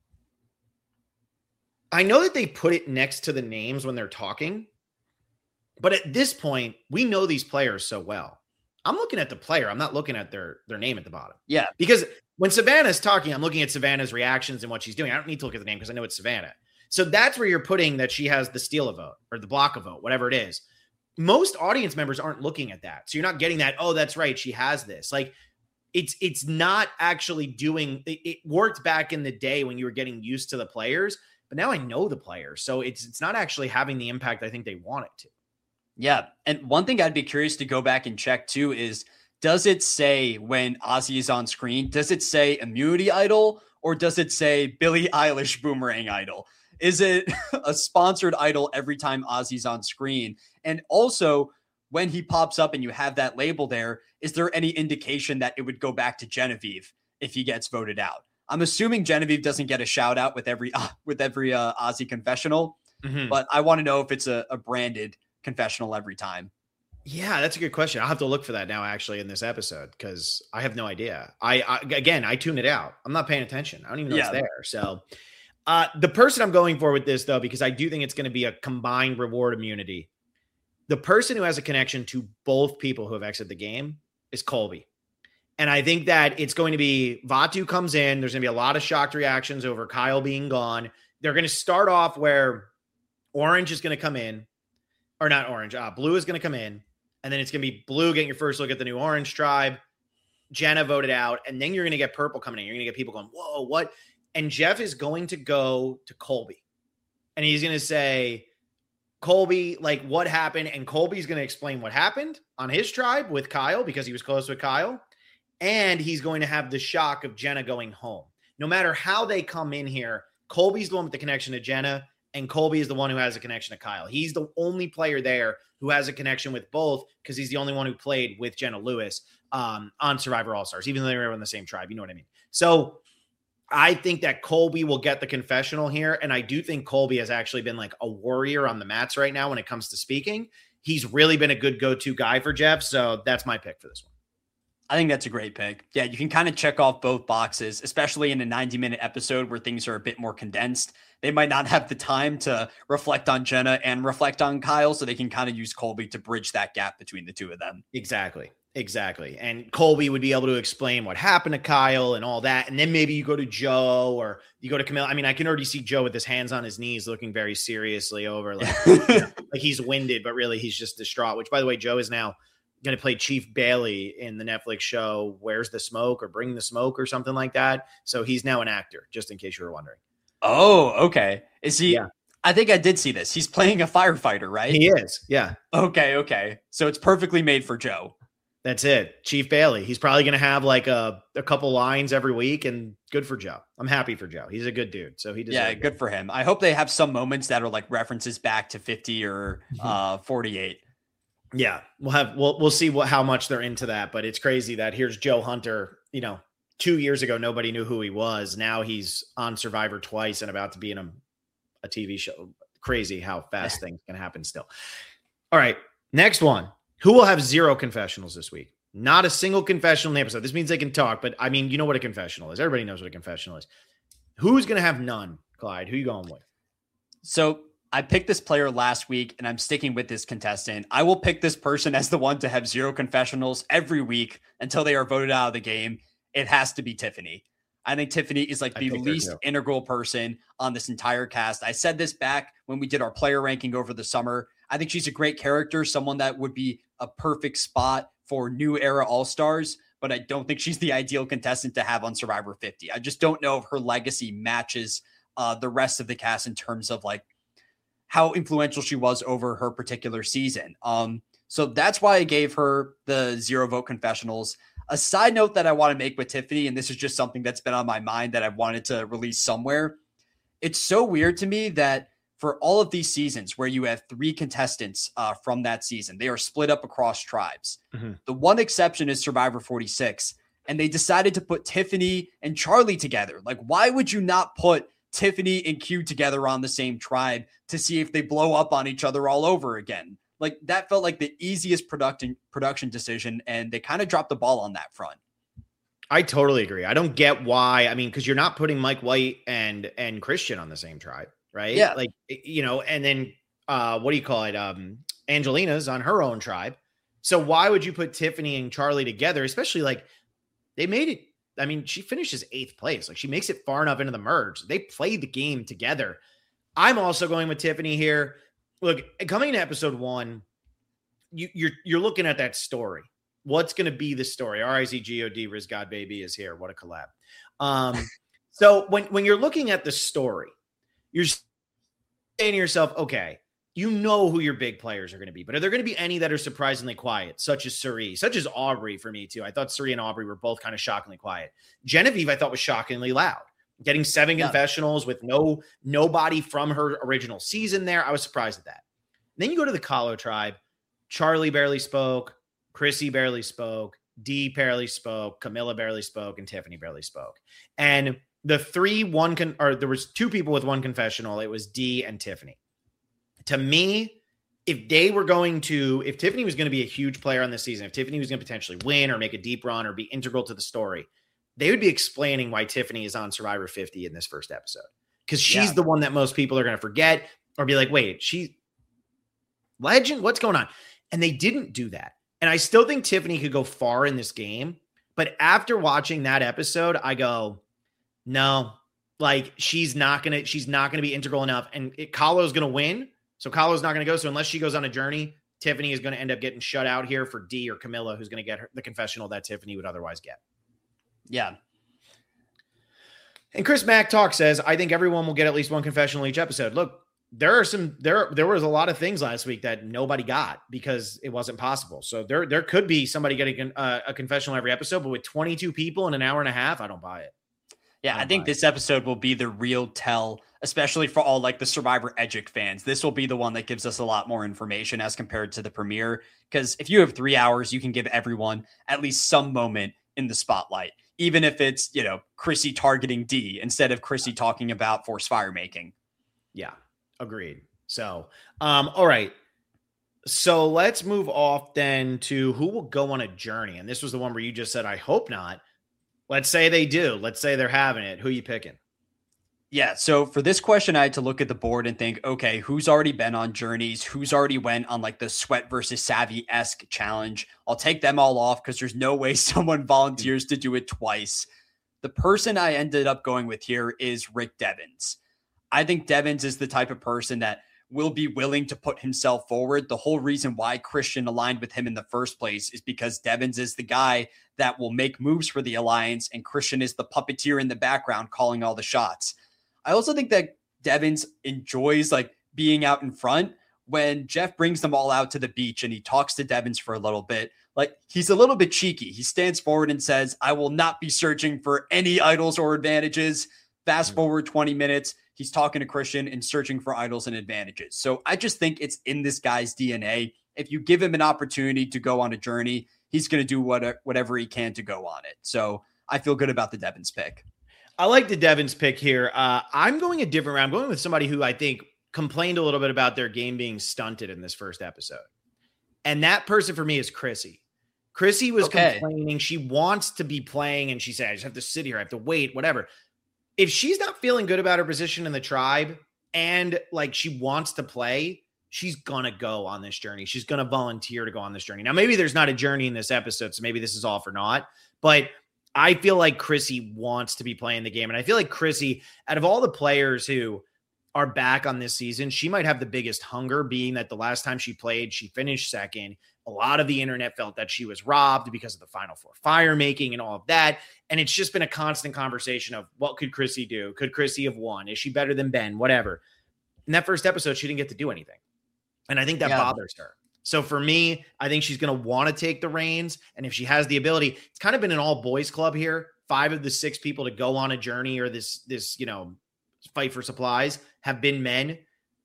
I know that they put it next to the names when they're talking, but at this point, we know these players so well. I'm looking at the player. I'm not looking at their name at the bottom. Yeah. Because when Savannah's talking, I'm looking at Savannah's reactions and what she's doing. I don't need to look at the name because I know it's Savannah. So that's where you're putting that she has the steal a vote or the block a vote, whatever it is. Most audience members aren't looking at that. So you're not getting that, oh, that's right, she has this. Like, it's not actually doing it worked back in the day when you were getting used to the players, but now I know the players. So it's not actually having the impact I think they want it to. Yeah. And one thing I'd be curious to go back and check too is, does it say when Ozzy is on screen, does it say immunity idol or does it say Billie Eilish boomerang idol? Is it a sponsored idol every time Ozzy's on screen? And also, when he pops up and you have that label there, is there any indication that it would go back to Genevieve if he gets voted out? I'm assuming Genevieve doesn't get a shout out with every Ozzy confessional, but I want to know if it's a branded confessional every time. Yeah, that's a good question. I'll have to look for that now actually in this episode because I have no idea. I tune it out. I'm not paying attention. I don't even know it's there. So the person I'm going for with this though, because I do think it's going to be a combined reward immunity. The person who has a connection to both people who have exited the game is Colby. And I think that it's going to be Vatu comes in. There's going to be a lot of shocked reactions over Kyle being gone. They're going to start off where Orange is going to come in. Or not Orange, Blue is going to come in, and then it's going to be Blue getting your first look at the new Orange tribe. Jenna voted out, and then you're going to get Purple coming in. You're going to get people going, whoa, what? And Jeff is going to go to Colby, and he's going to say, Colby, like, what happened? And Colby's going to explain what happened on his tribe with Kyle because he was close with Kyle, and he's going to have the shock of Jenna going home. No matter how they come in here, Colby's the one with the connection to Jenna, and Colby is the one who has a connection to Kyle. He's the only player there who has a connection with both because he's the only one who played with Jenna Lewis on Survivor All-Stars, even though they were in the same tribe. You know what I mean? So I think that Colby will get the confessional here. And I do think Colby has actually been like a warrior on the mats right now when it comes to speaking. He's really been a good go-to guy for Jeff. So that's my pick for this one. I think that's a great pick. Yeah, you can kind of check off both boxes, especially in a 90-minute episode where things are a bit more condensed. They might not have the time to reflect on Jenna and reflect on Kyle, so they can kind of use Colby to bridge that gap between the two of them. Exactly. And Colby would be able to explain what happened to Kyle and all that. And then maybe you go to Joe or you go to Camilla. I mean, I can already see Joe with his hands on his knees looking very seriously over like, like he's winded, but really he's just distraught, which by the way, Joe is now going to play Chief Bailey in the Netflix show Where's the Smoke or Bring the Smoke or something like that. So he's now an actor, just in case you were wondering. Oh, okay. Is he? Yeah. I think I did see this. He's playing a firefighter, right? He is. Yeah. Okay. So it's perfectly made for Joe. That's it. Chief Bailey. He's probably going to have like a couple lines every week, and good for Joe. I'm happy for Joe. He's a good dude. So he deserves it. Good for him. I hope they have some moments that are like references back to 50 or 48. Yeah, we'll see how much they're into that, but it's crazy that here's Joe Hunter, 2 years ago, nobody knew who he was. Now he's on Survivor twice and about to be in a TV show. Crazy how fast things can happen still. All right. Next one. Who will have 0 confessionals this week? Not a single confessional in the episode. This means they can talk, but I mean, you know what a confessional is. Everybody knows what a confessional is. Who's going to have none, Clyde? Who are you going with? So I picked this player last week, and I'm sticking with this contestant. I will pick this person as the one to have 0 confessionals every week until they are voted out of the game. It has to be Tiffany. I think Tiffany is like the least integral person on this entire cast. I said this back when we did our player ranking over the summer. I think she's a great character, someone that would be a perfect spot for new era All-Stars, but I don't think she's the ideal contestant to have on Survivor 50. I just don't know if her legacy matches the rest of the cast in terms of like how influential she was over her particular season. So that's why I gave her the 0 vote confessionals. A side note that I want to make with Tiffany, and this is just something that's been on my mind that I wanted to release somewhere. It's so weird to me that for all of these seasons where you have 3 contestants from that season, they are split up across tribes. Mm-hmm. The one exception is Survivor 46, and they decided to put Tiffany and Charlie together. Like, why would you not put Tiffany and Q together on the same tribe to see if they blow up on each other all over again? Like, that felt like the easiest production decision, and they kind of dropped the ball on that front. I totally agree. I don't get why. I mean, because you're not putting Mike White and Christian on the same tribe, right? Yeah. Like, you know, and then what do you call it? Angelina's on her own tribe. So why would you put Tiffany and Charlie together? Especially like they made it. I mean, she finishes 8th place. Like, she makes it far enough into the merge. They played the game together. I'm also going with Tiffany here. Look, coming into episode 1, you're looking at that story. What's going to be the story? RIZGOD, Riz God Baby is here. What a collab. So when you're looking at the story, you're saying to yourself, okay, you know who your big players are going to be, but are there going to be any that are surprisingly quiet, such as Cirie, such as Aubrey for me too? I thought Cirie and Aubrey were both kind of shockingly quiet. Genevieve, I thought, was shockingly loud, getting 7 confessionals with nobody from her original season there. I was surprised at that. Then you go to the Kahlo tribe. Charlie barely spoke. Chrissy barely spoke. Dee barely spoke. Camilla barely spoke. And Tiffany barely spoke. And the 3, there was 2 people with 1 confessional. It was Dee and Tiffany. To me, if Tiffany was going to be a huge player on this season, if Tiffany was going to potentially win or make a deep run or be integral to the story, they would be explaining why Tiffany is on Survivor 50 in this first episode. Because she's the one that most people are going to forget or be like, wait, she legend? What's going on? And they didn't do that. And I still think Tiffany could go far in this game. But after watching that episode, I go, no, like she's not going to be integral enough. And Kahlo's going to win. So Kahlo's not going to go. So unless she goes on a journey, Tiffany is going to end up getting shut out here for Dee or Camilla, who's going to get the confessional that Tiffany would otherwise get. Yeah. And Chris Mack Talk says, I think everyone will get at least 1 confessional each episode. Look, there was a lot of things last week that nobody got because it wasn't possible. So there could be somebody getting a confessional every episode, but with 22 people in an hour and a half, I don't buy it. Yeah, I think this episode will be the real tell, especially for all like the Survivor Edgic fans. This will be the one that gives us a lot more information as compared to the premiere. Because if you have 3 hours, you can give everyone at least some moment in the spotlight, even if it's, Chrissy targeting Dee instead of Chrissy talking about forced fire making. Yeah, agreed. So, all right. So let's move off then to who will go on a journey. And this was the one where you just said, I hope not. Let's say they do. Let's say they're having it. Who are you picking? Yeah. So for this question, I had to look at the board and think, okay, who's already been on journeys? Who's already went on like the Sweat versus Savvy-esque challenge? I'll take them all off because there's no way someone volunteers to do it twice. The person I ended up going with here is Rick Devens. I think Devens is the type of person that will be willing to put himself forward. The whole reason why Christian aligned with him in the first place is because Devens is the guy that will make moves for the alliance, and Christian is the puppeteer in the background calling all the shots. I also think that Devens enjoys like being out in front. When Jeff brings them all out to the beach and he talks to Devens for a little bit, like he's a little bit cheeky. He stands forward and says, I will not be searching for any idols or advantages. Fast forward 20 minutes. He's talking to Christian and searching for idols and advantages. So I just think it's in this guy's DNA. If you give him an opportunity to go on a journey, he's going to do whatever he can to go on it. So I feel good about the Devens pick. I like the Devens pick here. I'm going a different route. I'm going with somebody who I think complained a little bit about their game being stunted in this first episode. And that person for me is Chrissy. Chrissy was complaining. She wants to be playing, and she said, I just have to sit here. I have to wait, whatever. If she's not feeling good about her position in the tribe and like she wants to play, she's going to go on this journey. She's going to volunteer to go on this journey. Now, maybe there's not a journey in this episode, so maybe this is all for naught. But I feel like Chrissy wants to be playing the game. And I feel like Chrissy, out of all the players who are back on this season, she might have the biggest hunger, being that the last time she played, she finished second. A lot of the internet felt that she was robbed because of the Final Four fire making and all of that. And it's just been a constant conversation of what could Chrissy do? Could Chrissy have won? Is she better than Ben? Whatever. In that first episode, she didn't get to do anything. And I think that bothers her. So for me, I think she's going to want to take the reins. And if she has the ability, it's kind of been an all boys club here. 5 of the 6 people to go on a journey or this, fight for supplies have been men.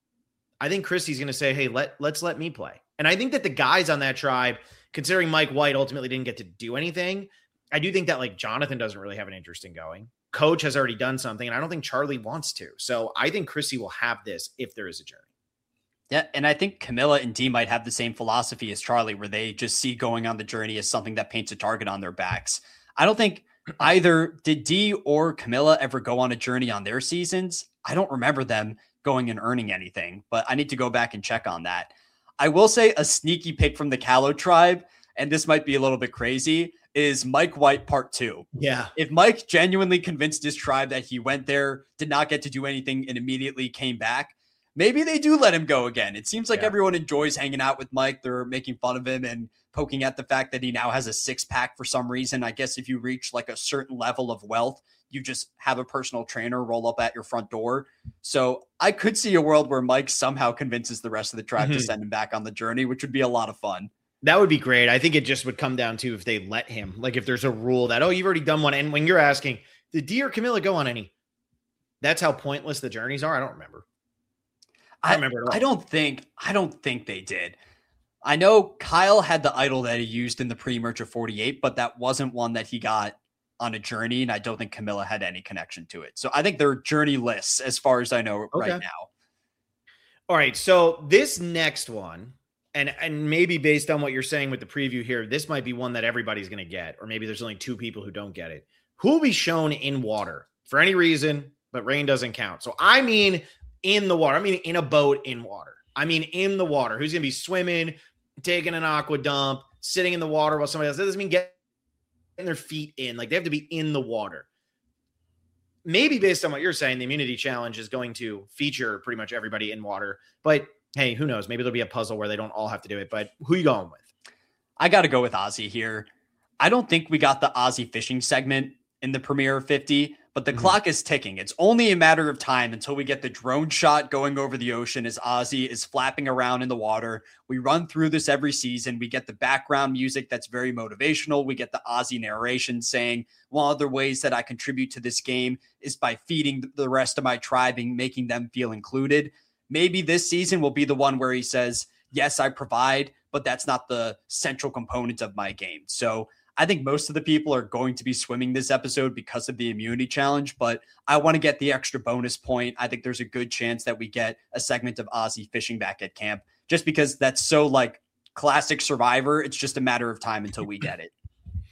I think Chrissy's going to say, hey, let's let me play. And I think that the guys on that tribe, considering Mike White ultimately didn't get to do anything, I do think that like Jonathan doesn't really have an interest in going. Coach has already done something, and I don't think Charlie wants to. So I think Chrissy will have this if there is a journey. Yeah, and I think Camilla and Dee might have the same philosophy as Charlie, where they just see going on the journey as something that paints a target on their backs. I don't think either did Dee or Camilla ever go on a journey on their seasons. I don't remember them going and earning anything, but I need to go back and check on that. I will say a sneaky pick from the Callow tribe, and this might be a little bit crazy, is Mike White part 2. Yeah. If Mike genuinely convinced his tribe that he went there, did not get to do anything, and immediately came back, maybe they do let him go again. It seems like everyone enjoys hanging out with Mike. They're making fun of him and poking at the fact that he now has a 6-pack for some reason. I guess if you reach like a certain level of wealth, you just have a personal trainer roll up at your front door. So I could see a world where Mike somehow convinces the rest of the tribe to send him back on the journey, which would be a lot of fun. That would be great. I think it just would come down to if they let him, like if there's a rule that, oh, you've already done one. And when you're asking, did Dee or Camilla go on any? That's how pointless the journeys are. I don't remember. I don't remember at all. I don't think they did. I know Kyle had the idol that he used in the pre-merge of 48, but that wasn't one that he got on a journey, and I don't think Camilla had any connection to it. So I think they're journey-less as far as I know right now. All right, so this next one, and maybe based on what you're saying with the preview here, this might be one that everybody's going to get, or maybe there's only 2 people who don't get it. Who will be shown in water for any reason, but rain doesn't count? So I mean in the water. I mean in a boat in water. I mean in the water. Who's going to be swimming, taking an aqua dump, sitting in the water while somebody else? That doesn't mean getting their feet in. Like, they have to be in the water. Maybe based on what you're saying, the immunity challenge is going to feature pretty much everybody in water. But hey, who knows? Maybe there'll be a puzzle where they don't all have to do it. But who are you going with? I got to go with Ozzy here. I don't think we got the Ozzy fishing segment in the premiere of 50, but the clock is ticking. It's only a matter of time until we get the drone shot going over the ocean as Ozzy is flapping around in the water. We run through this every season. We get the background music that's very motivational. We get the Ozzy narration saying, one of the ways that I contribute to this game is by feeding the rest of my tribe and making them feel included. Maybe this season will be the one where he says, yes, I provide, but that's not the central component of my game. So I think most of the people are going to be swimming this episode because of the immunity challenge, but I want to get the extra bonus point. I think there's a good chance that we get a segment of Ozzy fishing back at camp, just because that's so like classic Survivor. It's just a matter of time until we get it.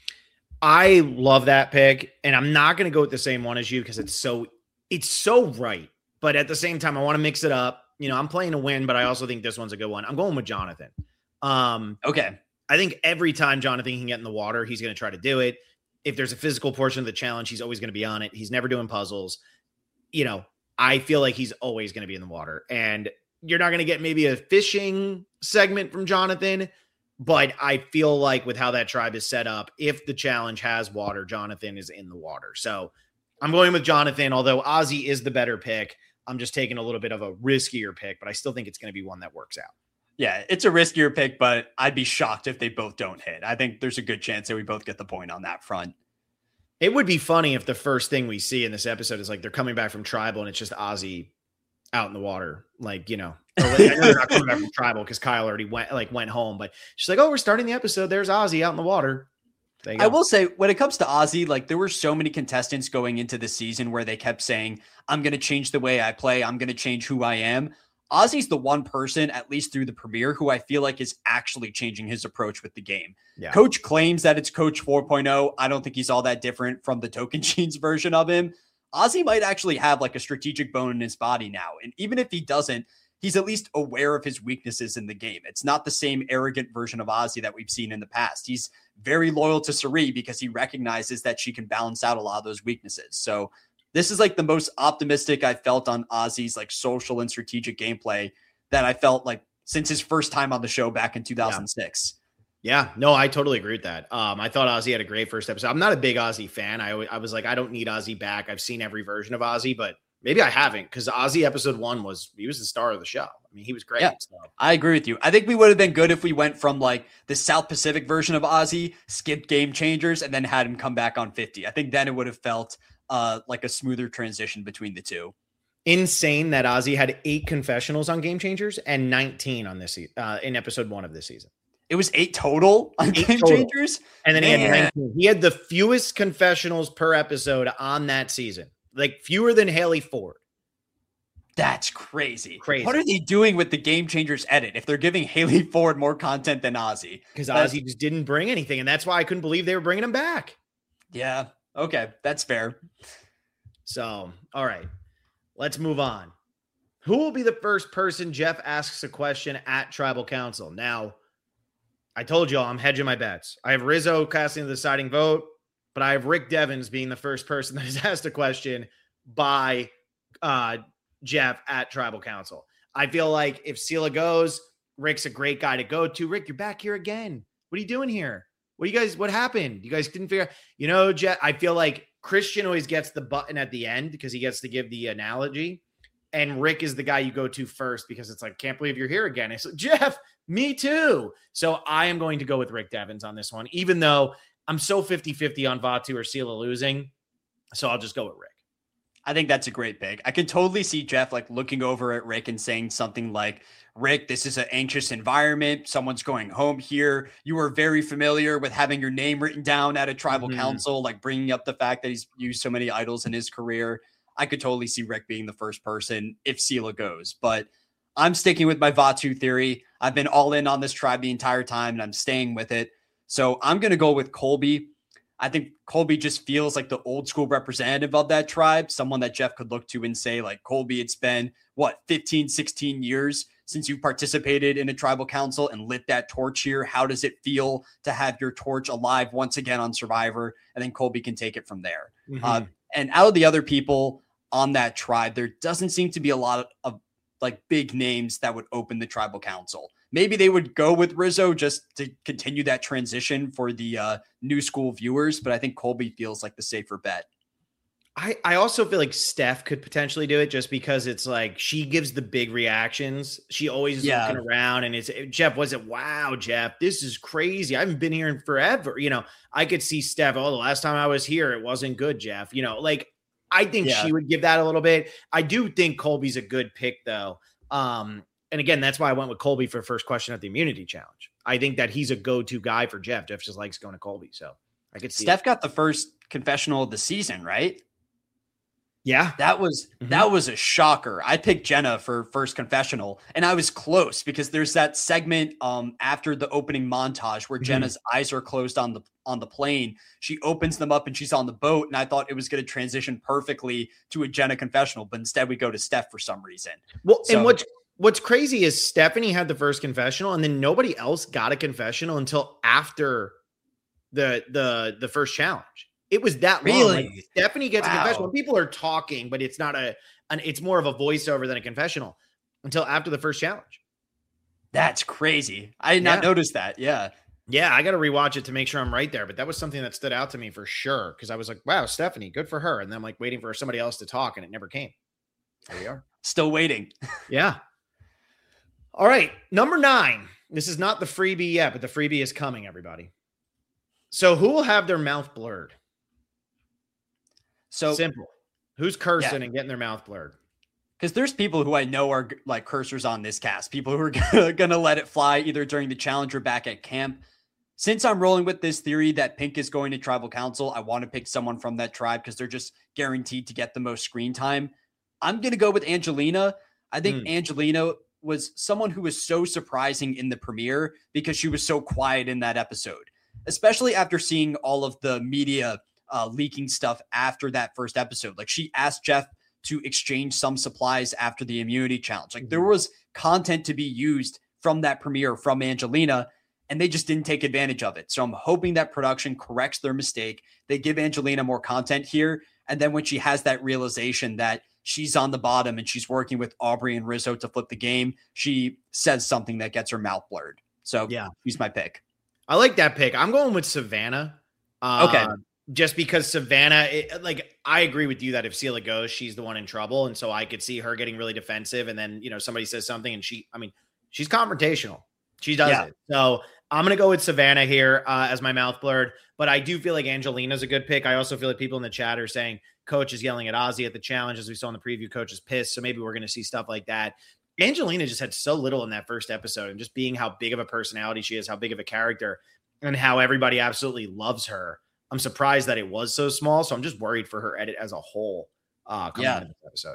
I love that pick, and I'm not going to go with the same one as you because it's so right. But at the same time, I want to mix it up. You know, I'm playing to win, but I also think this one's a good one. I'm going with Jonathan. Okay. I think every time Jonathan can get in the water, he's going to try to do it. If there's a physical portion of the challenge, he's always going to be on it. He's never doing puzzles. You know, I feel like he's always going to be in the water. And you're not going to get maybe a fishing segment from Jonathan, but I feel like with how that tribe is set up, if the challenge has water, Jonathan is in the water. So I'm going with Jonathan, although Ozzy is the better pick. I'm just taking a little bit of a riskier pick, but I still think it's going to be one that works out. Yeah, it's a riskier pick, but I'd be shocked if they both don't hit. I think there's a good chance that we both get the point on that front. It would be funny if the first thing we see in this episode is like they're coming back from tribal and it's just Ozzy out in the water. Like, you know, I know they're not coming back from tribal because Kyle already went home, but she's like, oh, we're starting the episode. There's Ozzy out in the water. I will say, when it comes to Ozzy, like there were so many contestants going into the season where they kept saying, I'm going to change the way I play. I'm going to change who I am. Ozzy's the one person, at least through the premiere, who I feel like is actually changing his approach with the game. Yeah. Coach claims that it's Coach 4.0. I don't think he's all that different from the Tocantins version of him. Ozzy might actually have like a strategic bone in his body now. And even if he doesn't, he's at least aware of his weaknesses in the game. It's not the same arrogant version of Ozzy that we've seen in the past. He's very loyal to Cirie because he recognizes that she can balance out a lot of those weaknesses. So this is like the most optimistic I felt on Ozzy's like social and strategic gameplay that I felt like since his first time on the show back in 2006. Yeah, no, I totally agree with that. I thought Ozzy had a great first episode. I'm not a big Ozzy fan. I was like, I don't need Ozzy back. I've seen every version of Ozzy, but maybe I haven't, because Ozzy episode 1 he was the star of the show. I mean, he was great. Yeah, so. I agree with you. I think we would have been good if we went from like the South Pacific version of Ozzy, skipped Game Changers, and then had him come back on 50. I think then it would have felt like a smoother transition between the two. Insane that Ozzy had 8 confessionals on Game Changers and 19 on this in episode 1 of this season. It was 8 total on Game Changers, and then he had 19. He had the fewest confessionals per episode on that season, like fewer than Haley Ford. That's crazy. Crazy. What are they doing with the Game Changers edit if they're giving Haley Ford more content than Ozzy? Because Ozzy just didn't bring anything, and that's why I couldn't believe they were bringing him back. Yeah. Okay, that's fair. So, all right, let's move on. Who will be the first person Jeff asks a question at Tribal Council? Now, I told y'all I'm hedging my bets. I have Rizzo casting the deciding vote, but I have Rick Devens being the first person that is asked a question by Jeff at Tribal Council. I feel like if Sela goes, Rick's a great guy to go to. Rick, you're back here again. What are you doing here? What happened? You guys didn't figure out, Jeff, I feel like Christian always gets the button at the end because he gets to give the analogy. And Rick is the guy you go to first because it's like, can't believe you're here again. It's like, Jeff, me too. So I am going to go with Rick Devens on this one, even though I'm so 50-50 on Vaatu or Sela losing. So I'll just go with Rick. I think that's a great pick. I can totally see Jeff like looking over at Rick and saying something like, Rick, this is an anxious environment. Someone's going home here. You are very familiar with having your name written down at a tribal council, like bringing up the fact that he's used so many idols in his career. I could totally see Rick being the first person if Sela goes, but I'm sticking with my Vaatu theory. I've been all in on this tribe the entire time and I'm staying with it. So I'm going to go with Colby. I think Colby just feels like the old school representative of that tribe, someone that Jeff could look to and say, like, Colby, it's been 15, 16 years since you participated in a tribal council and lit that torch here. How does it feel to have your torch alive once again on Survivor? And then Colby can take it from there. And out of the other people on that tribe, there doesn't seem to be a lot of like big names that would open the tribal council. Maybe they would go with Rizzo just to continue that transition for the new school viewers, but I think Colby feels like the safer bet. I also feel like Steph could potentially do it just because it's like she gives the big reactions. She always is looking around and it's Jeff, wow, Jeff, this is crazy. I haven't been here in forever. I could see Steph, the last time I was here, it wasn't good, Jeff. I think she would give that a little bit. I do think Colby's a good pick though. And again, that's why I went with Colby for first question at the immunity challenge. I think that he's a go-to guy for Jeff. Jeff just likes going to Colby. So I could see Steph got the first confessional of the season, right? Yeah, that was a shocker. I picked Jenna for first confessional, and I was close because there's that segment after the opening montage where Jenna's eyes are closed on the plane. She opens them up and she's on the boat, and I thought it was going to transition perfectly to a Jenna confessional, but instead we go to Steph for some reason. Well, and what's crazy is Stephanie had the first confessional, and then nobody else got a confessional until after the first challenge. It was that long. Really? Like, Stephanie gets a confessional. People are talking, but it's not it's more of a voiceover than a confessional until after the first challenge. That's crazy. I did not notice that. Yeah. Yeah. I got to rewatch it to make sure I'm right there, but that was something that stood out to me for sure. Cause I was like, wow, Stephanie, good for her. And then I'm like waiting for somebody else to talk and it never came. There we are. Still waiting. Yeah. All right. Number 9. This is not the freebie yet, but the freebie is coming, everybody. So who will have their mouth blurred? So simple. Who's cursing and getting their mouth blurred? Because there's people who I know are like cursors on this cast, people who are going to let it fly either during the challenge or back at camp. Since I'm rolling with this theory that Pink is going to tribal council, I want to pick someone from that tribe because they're just guaranteed to get the most screen time. I'm going to go with Angelina. I think Angelina was someone who was so surprising in the premiere because she was so quiet in that episode, especially after seeing all of the media leaking stuff after that first episode. Like, she asked Jeff to exchange some supplies after the immunity challenge. Like, there was content to be used from that premiere from Angelina, and they just didn't take advantage of it. So I'm hoping that production corrects their mistake. They give Angelina more content here. And then when she has that realization that she's on the bottom and she's working with Aubrey and Rizzo to flip the game, she says something that gets her mouth blurred. So yeah, she's my pick. I like that pick. I'm going with Savannah. Okay. Just because Savannah, I agree with you that if Sela goes, she's the one in trouble. And so I could see her getting really defensive. And then, somebody says something and she's confrontational. She does it. So I'm going to go with Savannah here as my mouth blurred. But I do feel like Angelina's a good pick. I also feel like people in the chat are saying Coach is yelling at Ozzy at the challenge. As we saw in the preview, Coach is pissed. So maybe we're going to see stuff like that. Angelina just had so little in that first episode, and just being how big of a personality she is, how big of a character, and how everybody absolutely loves her. I'm surprised that it was so small. So I'm just worried for her edit as a whole coming into this episode.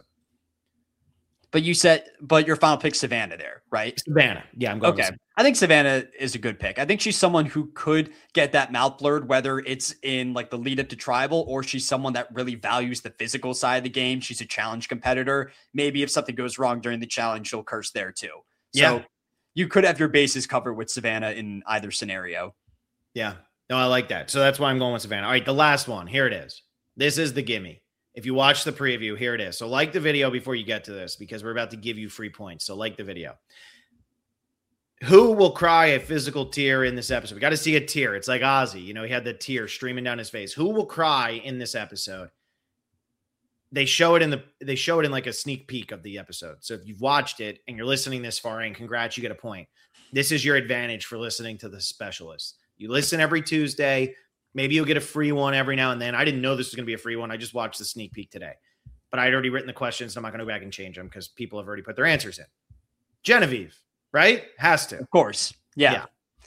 But your final pick, Savannah there, right? Savannah. Yeah, I'm going. Okay. I think Savannah is a good pick. I think she's someone who could get that mouth blurred, whether it's in like the lead up to tribal, or she's someone that really values the physical side of the game. She's a challenge competitor. Maybe if something goes wrong during the challenge, she'll curse there too. So you could have your bases covered with Savannah in either scenario. Yeah. No, I like that. So that's why I'm going with Savannah. All right. The last one. Here it is. This is the gimme. If you watch the preview, here it is. So like the video before you get to this, because we're about to give you free points. So like the video. Who will cry a physical tear in this episode? We got to see a tear. It's like Ozzy. He had the tear streaming down his face. Who will cry in this episode? They show it in like a sneak peek of the episode. So if you've watched it and you're listening this far in, congrats, you get a point. This is your advantage for listening to the specialists. You listen every Tuesday. Maybe you'll get a free one every now and then. I didn't know this was going to be a free one. I just watched the sneak peek today. But I'd already written the questions, so I'm not going to go back and change them because people have already put their answers in. Genevieve, right? Has to. Of course. Yeah,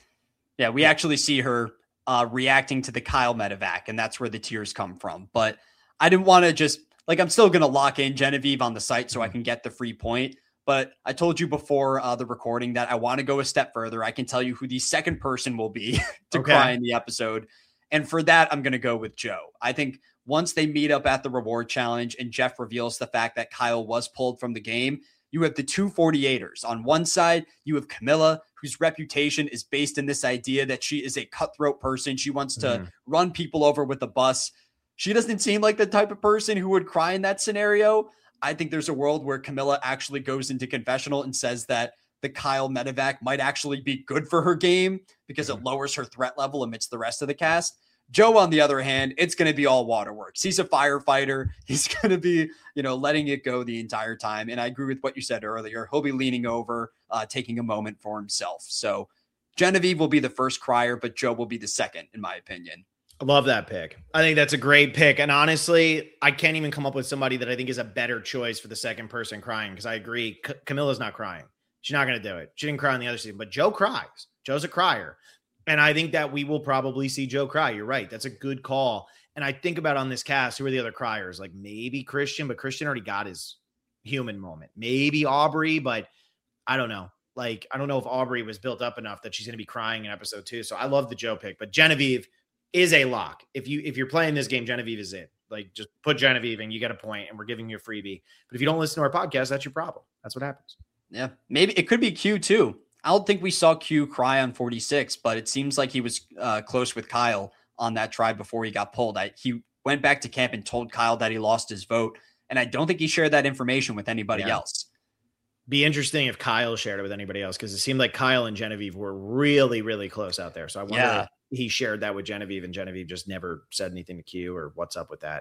we actually see her reacting to the Kyle medevac, and that's where the tears come from. But I didn't want to just, I'm still going to lock in Genevieve on the site so I can get the free point. But I told you before the recording that I want to go a step further. I can tell you who the second person will be to cry in the episode. And for that, I'm going to go with Joe. I think once they meet up at the reward challenge and Jeff reveals the fact that Kyle was pulled from the game, you have the two 48ers. On one side, you have Camilla, whose reputation is based in this idea that she is a cutthroat person. She wants to run people over with a bus. She doesn't seem like the type of person who would cry in that scenario. I think there's a world where Camilla actually goes into confessional and says that the Kyle medevac might actually be good for her game because it lowers her threat level amidst the rest of the cast. Joe, on the other hand, it's going to be all waterworks. He's a firefighter. He's going to be, letting it go the entire time. And I agree with what you said earlier. He'll be leaning over, taking a moment for himself. So Genevieve will be the first crier, but Joe will be the second, in my opinion. I love that pick. I think that's a great pick. And honestly, I can't even come up with somebody that I think is a better choice for the second person crying, because I agree. Camilla's not crying. She's not going to do it. She didn't cry on the other season, but Joe cries. Joe's a crier. And I think that we will probably see Joe cry. You're right. That's a good call. And I think about on this cast, who are the other criers? Like maybe Christian, but Christian already got his human moment. Maybe Aubrey, but I don't know. I don't know if Aubrey was built up enough that she's going to be crying in episode 2. So I love the Joe pick, but Genevieve is a lock. If you're playing this game, Genevieve is it. Just put Genevieve and you get a point, and we're giving you a freebie. But if you don't listen to our podcast, that's your problem. That's what happens. Yeah. Maybe it could be Q too. I don't think we saw Q cry on 46, but it seems like he was close with Kyle on that tribe before he got pulled. He went back to camp and told Kyle that he lost his vote, and I don't think he shared that information with anybody else. Be interesting if Kyle shared it with anybody else, because it seemed like Kyle and Genevieve were really, really close out there. So I wonder if he shared that with Genevieve, and Genevieve just never said anything to Q, or what's up with that.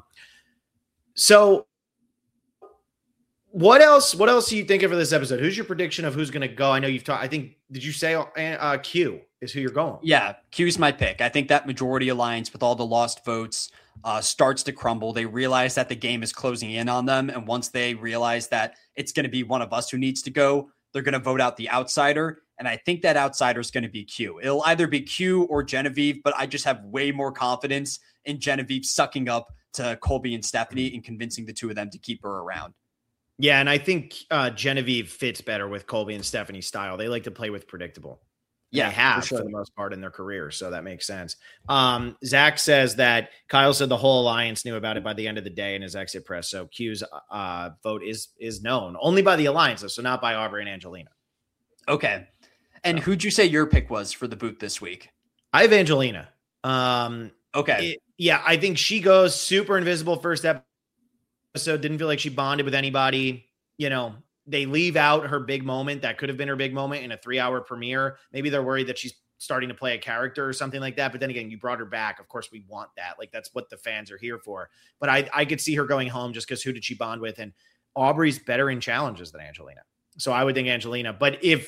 So what else are you thinking for this episode? Who's your prediction of who's going to go? I know you've talked, I think, did you say Q is who you're going? Yeah, Q's my pick. I think that majority alliance with all the lost votes starts to crumble. They realize that the game is closing in on them. And once they realize that it's going to be one of us who needs to go, they're going to vote out the outsider. And I think that outsider is going to be Q. It'll either be Q or Genevieve, but I just have way more confidence in Genevieve sucking up to Colby and Stephanie and convincing the two of them to keep her around. Yeah, and I think Genevieve fits better with Colby and Stephanie's style. They like to play with predictable. Yeah, they have for the most part in their career, so that makes sense. Zach says that Kyle said the whole alliance knew about it by the end of the day in his exit press. So Q's vote is known only by the alliance, though, so not by Aubrey and Angelina. Okay. And who'd you say your pick was for the boot this week? I have Angelina. Okay. I think she goes super invisible first episode. Didn't feel like she bonded with anybody. They leave out her big moment. That could have been her big moment in a 3-hour premiere. Maybe they're worried that she's starting to play a character or something like that. But then again, you brought her back. Of course, we want that. Like, that's what the fans are here for. But I could see her going home just because who did she bond with? And Aubrey's better in challenges than Angelina. So I would think Angelina. But if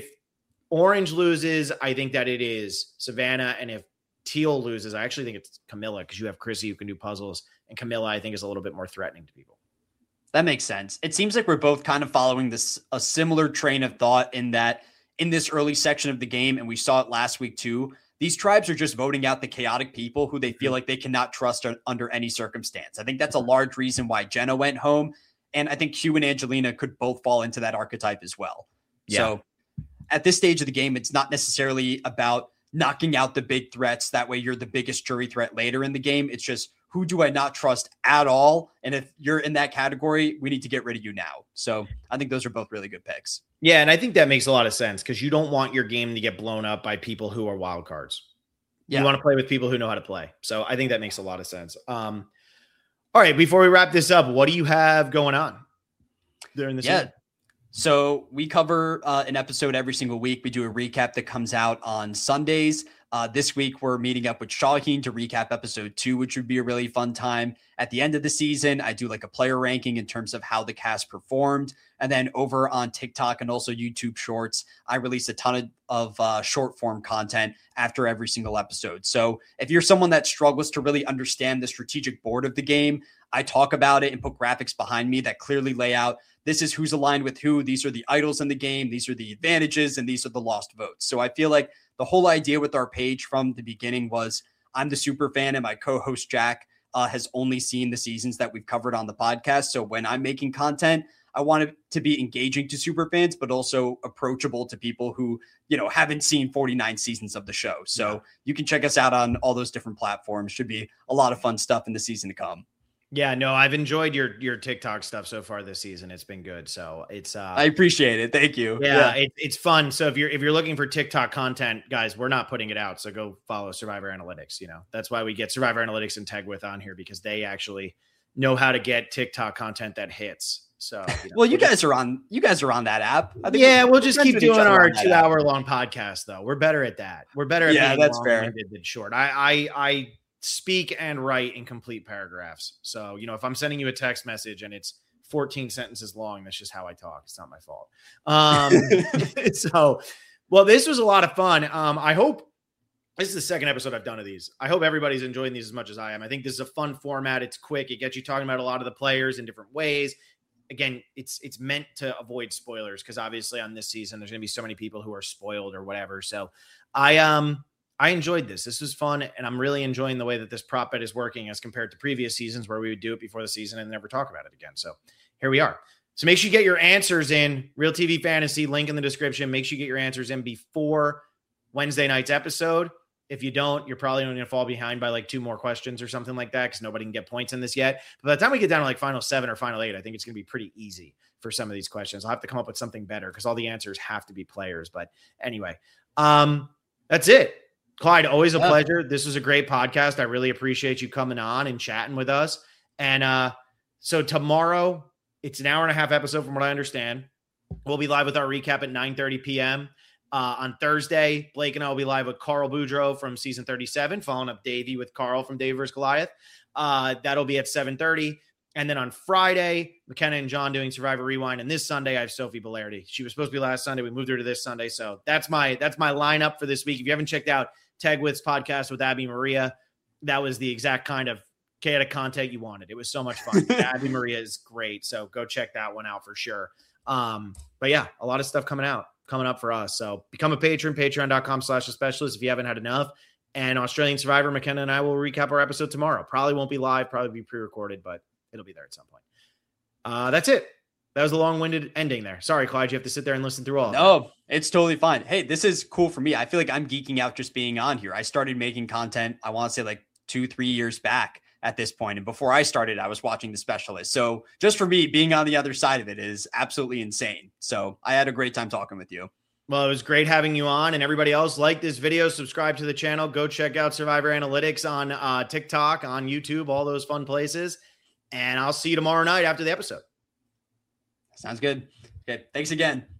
Orange loses, I think that it is Savannah. And if Teal loses, I actually think it's Camilla, because you have Chrissy who can do puzzles. And Camilla, I think, is a little bit more threatening to people. That makes sense. It seems like we're both kind of following a similar train of thought in that in this early section of the game, and we saw it last week too, these tribes are just voting out the chaotic people who they feel like they cannot trust under any circumstance. I think that's a large reason why Jenna went home. And I think Q and Angelina could both fall into that archetype as well. Yeah. So at this stage of the game, it's not necessarily about knocking out the big threats. That way you're the biggest jury threat later in the game. It's just, who do I not trust at all? And if you're in that category, we need to get rid of you now. So I think those are both really good picks. Yeah, and I think that makes a lot of sense because you don't want your game to get blown up by people who are wild cards. Yeah. You want to play with people who know how to play. So I think that makes a lot of sense. All right, before we wrap this up, what do you have going on during the season? So we cover an episode every single week. We do a recap that comes out on Sundays. This week, we're meeting up with Shaheen to recap episode 2, which would be a really fun time. At the end of the season, I do like a player ranking in terms of how the cast performed. And then over on TikTok and also YouTube Shorts, I release a ton of short form content after every single episode. So if you're someone that struggles to really understand the strategic board of the game, I talk about it and put graphics behind me that clearly lay out this is who's aligned with who. These are the idols in the game. These are the advantages, and these are the lost votes. So I feel like the whole idea with our page from the beginning was I'm the super fan and my co-host Jack has only seen the seasons that we've covered on the podcast. So when I'm making content, I want it to be engaging to super fans, but also approachable to people who, haven't seen 49 seasons of the show. So you can check us out on all those different platforms. Should be a lot of fun stuff in the season to come. Yeah, no, I've enjoyed your TikTok stuff so far this season. It's been good. So it's I appreciate it. Thank you. Yeah. It's fun. So if you're looking for TikTok content, guys, we're not putting it out. So go follow Survivor Analytics. That's why we get Survivor Analytics and Tegwith on here, because they actually know how to get TikTok content that hits. So well, you guys are on that app. I think we'll just keep doing our 2-hour-long podcast though. We're better at that. We're better at being that's fair. Than short. I speak and write in complete paragraphs. So, if I'm sending you a text message and it's 14 sentences long, that's just how I talk. It's not my fault. This was a lot of fun. I hope this is the second episode I've done of these. I hope everybody's enjoying these as much as I am. I think this is a fun format. It's quick. It gets you talking about a lot of the players in different ways. Again, it's meant to avoid spoilers because obviously on this season, there's going to be so many people who are spoiled or whatever. So I enjoyed this. This was fun, and I'm really enjoying the way that this prop bet is working as compared to previous seasons where we would do it before the season and never talk about it again. So here we are. So make sure you get your answers in. Real TV Fantasy, link in the description. Make sure you get your answers in before Wednesday night's episode. If you don't, you're probably going to fall behind by like 2 more questions or something like that because nobody can get points in this yet. But by the time we get down to like final 7 or final 8, I think it's going to be pretty easy for some of these questions. I'll have to come up with something better because all the answers have to be players. But anyway, that's it. Clyde, always a pleasure. This was a great podcast. I really appreciate you coming on and chatting with us. And so tomorrow, it's an 1.5-hour episode from what I understand. We'll be live with our recap at 9:30 p.m. On Thursday, Blake and I will be live with Carl Boudreaux from season 37, following up Davey with Carl from Dave vs. Goliath. That'll be at 7:30. And then on Friday, McKenna and John doing Survivor Rewind. And this Sunday, I have Sophie Bellardi. She was supposed to be last Sunday. We moved her to this Sunday. So that's my lineup for this week. If you haven't checked out Tegwith's podcast with Abby Maria, that was the exact kind of chaotic content you wanted. It was so much fun. Abby Maria is great. So go check that one out for sure. But yeah, a lot of stuff coming up for us. So become a patron, patreon.com/thespecialist if you haven't had enough. And Australian Survivor, McKenna and I will recap our episode tomorrow. Probably won't be live, probably be pre-recorded, but it'll be there at some point. That's it. That was a long-winded ending there. Sorry, Clyde, you have to sit there and listen through all of that. No, it's totally fine. Hey, this is cool for me. I feel like I'm geeking out just being on here. I started making content, I want to say like 2-3 years back at this point. And before I started, I was watching The Specialist. So just for me, being on the other side of it is absolutely insane. So I had a great time talking with you. Well, it was great having you on, and everybody else, like this video, subscribe to the channel, go check out Survivor Analytics on TikTok, on YouTube, all those fun places. And I'll see you tomorrow night after the episode. Sounds good. Okay. Thanks again.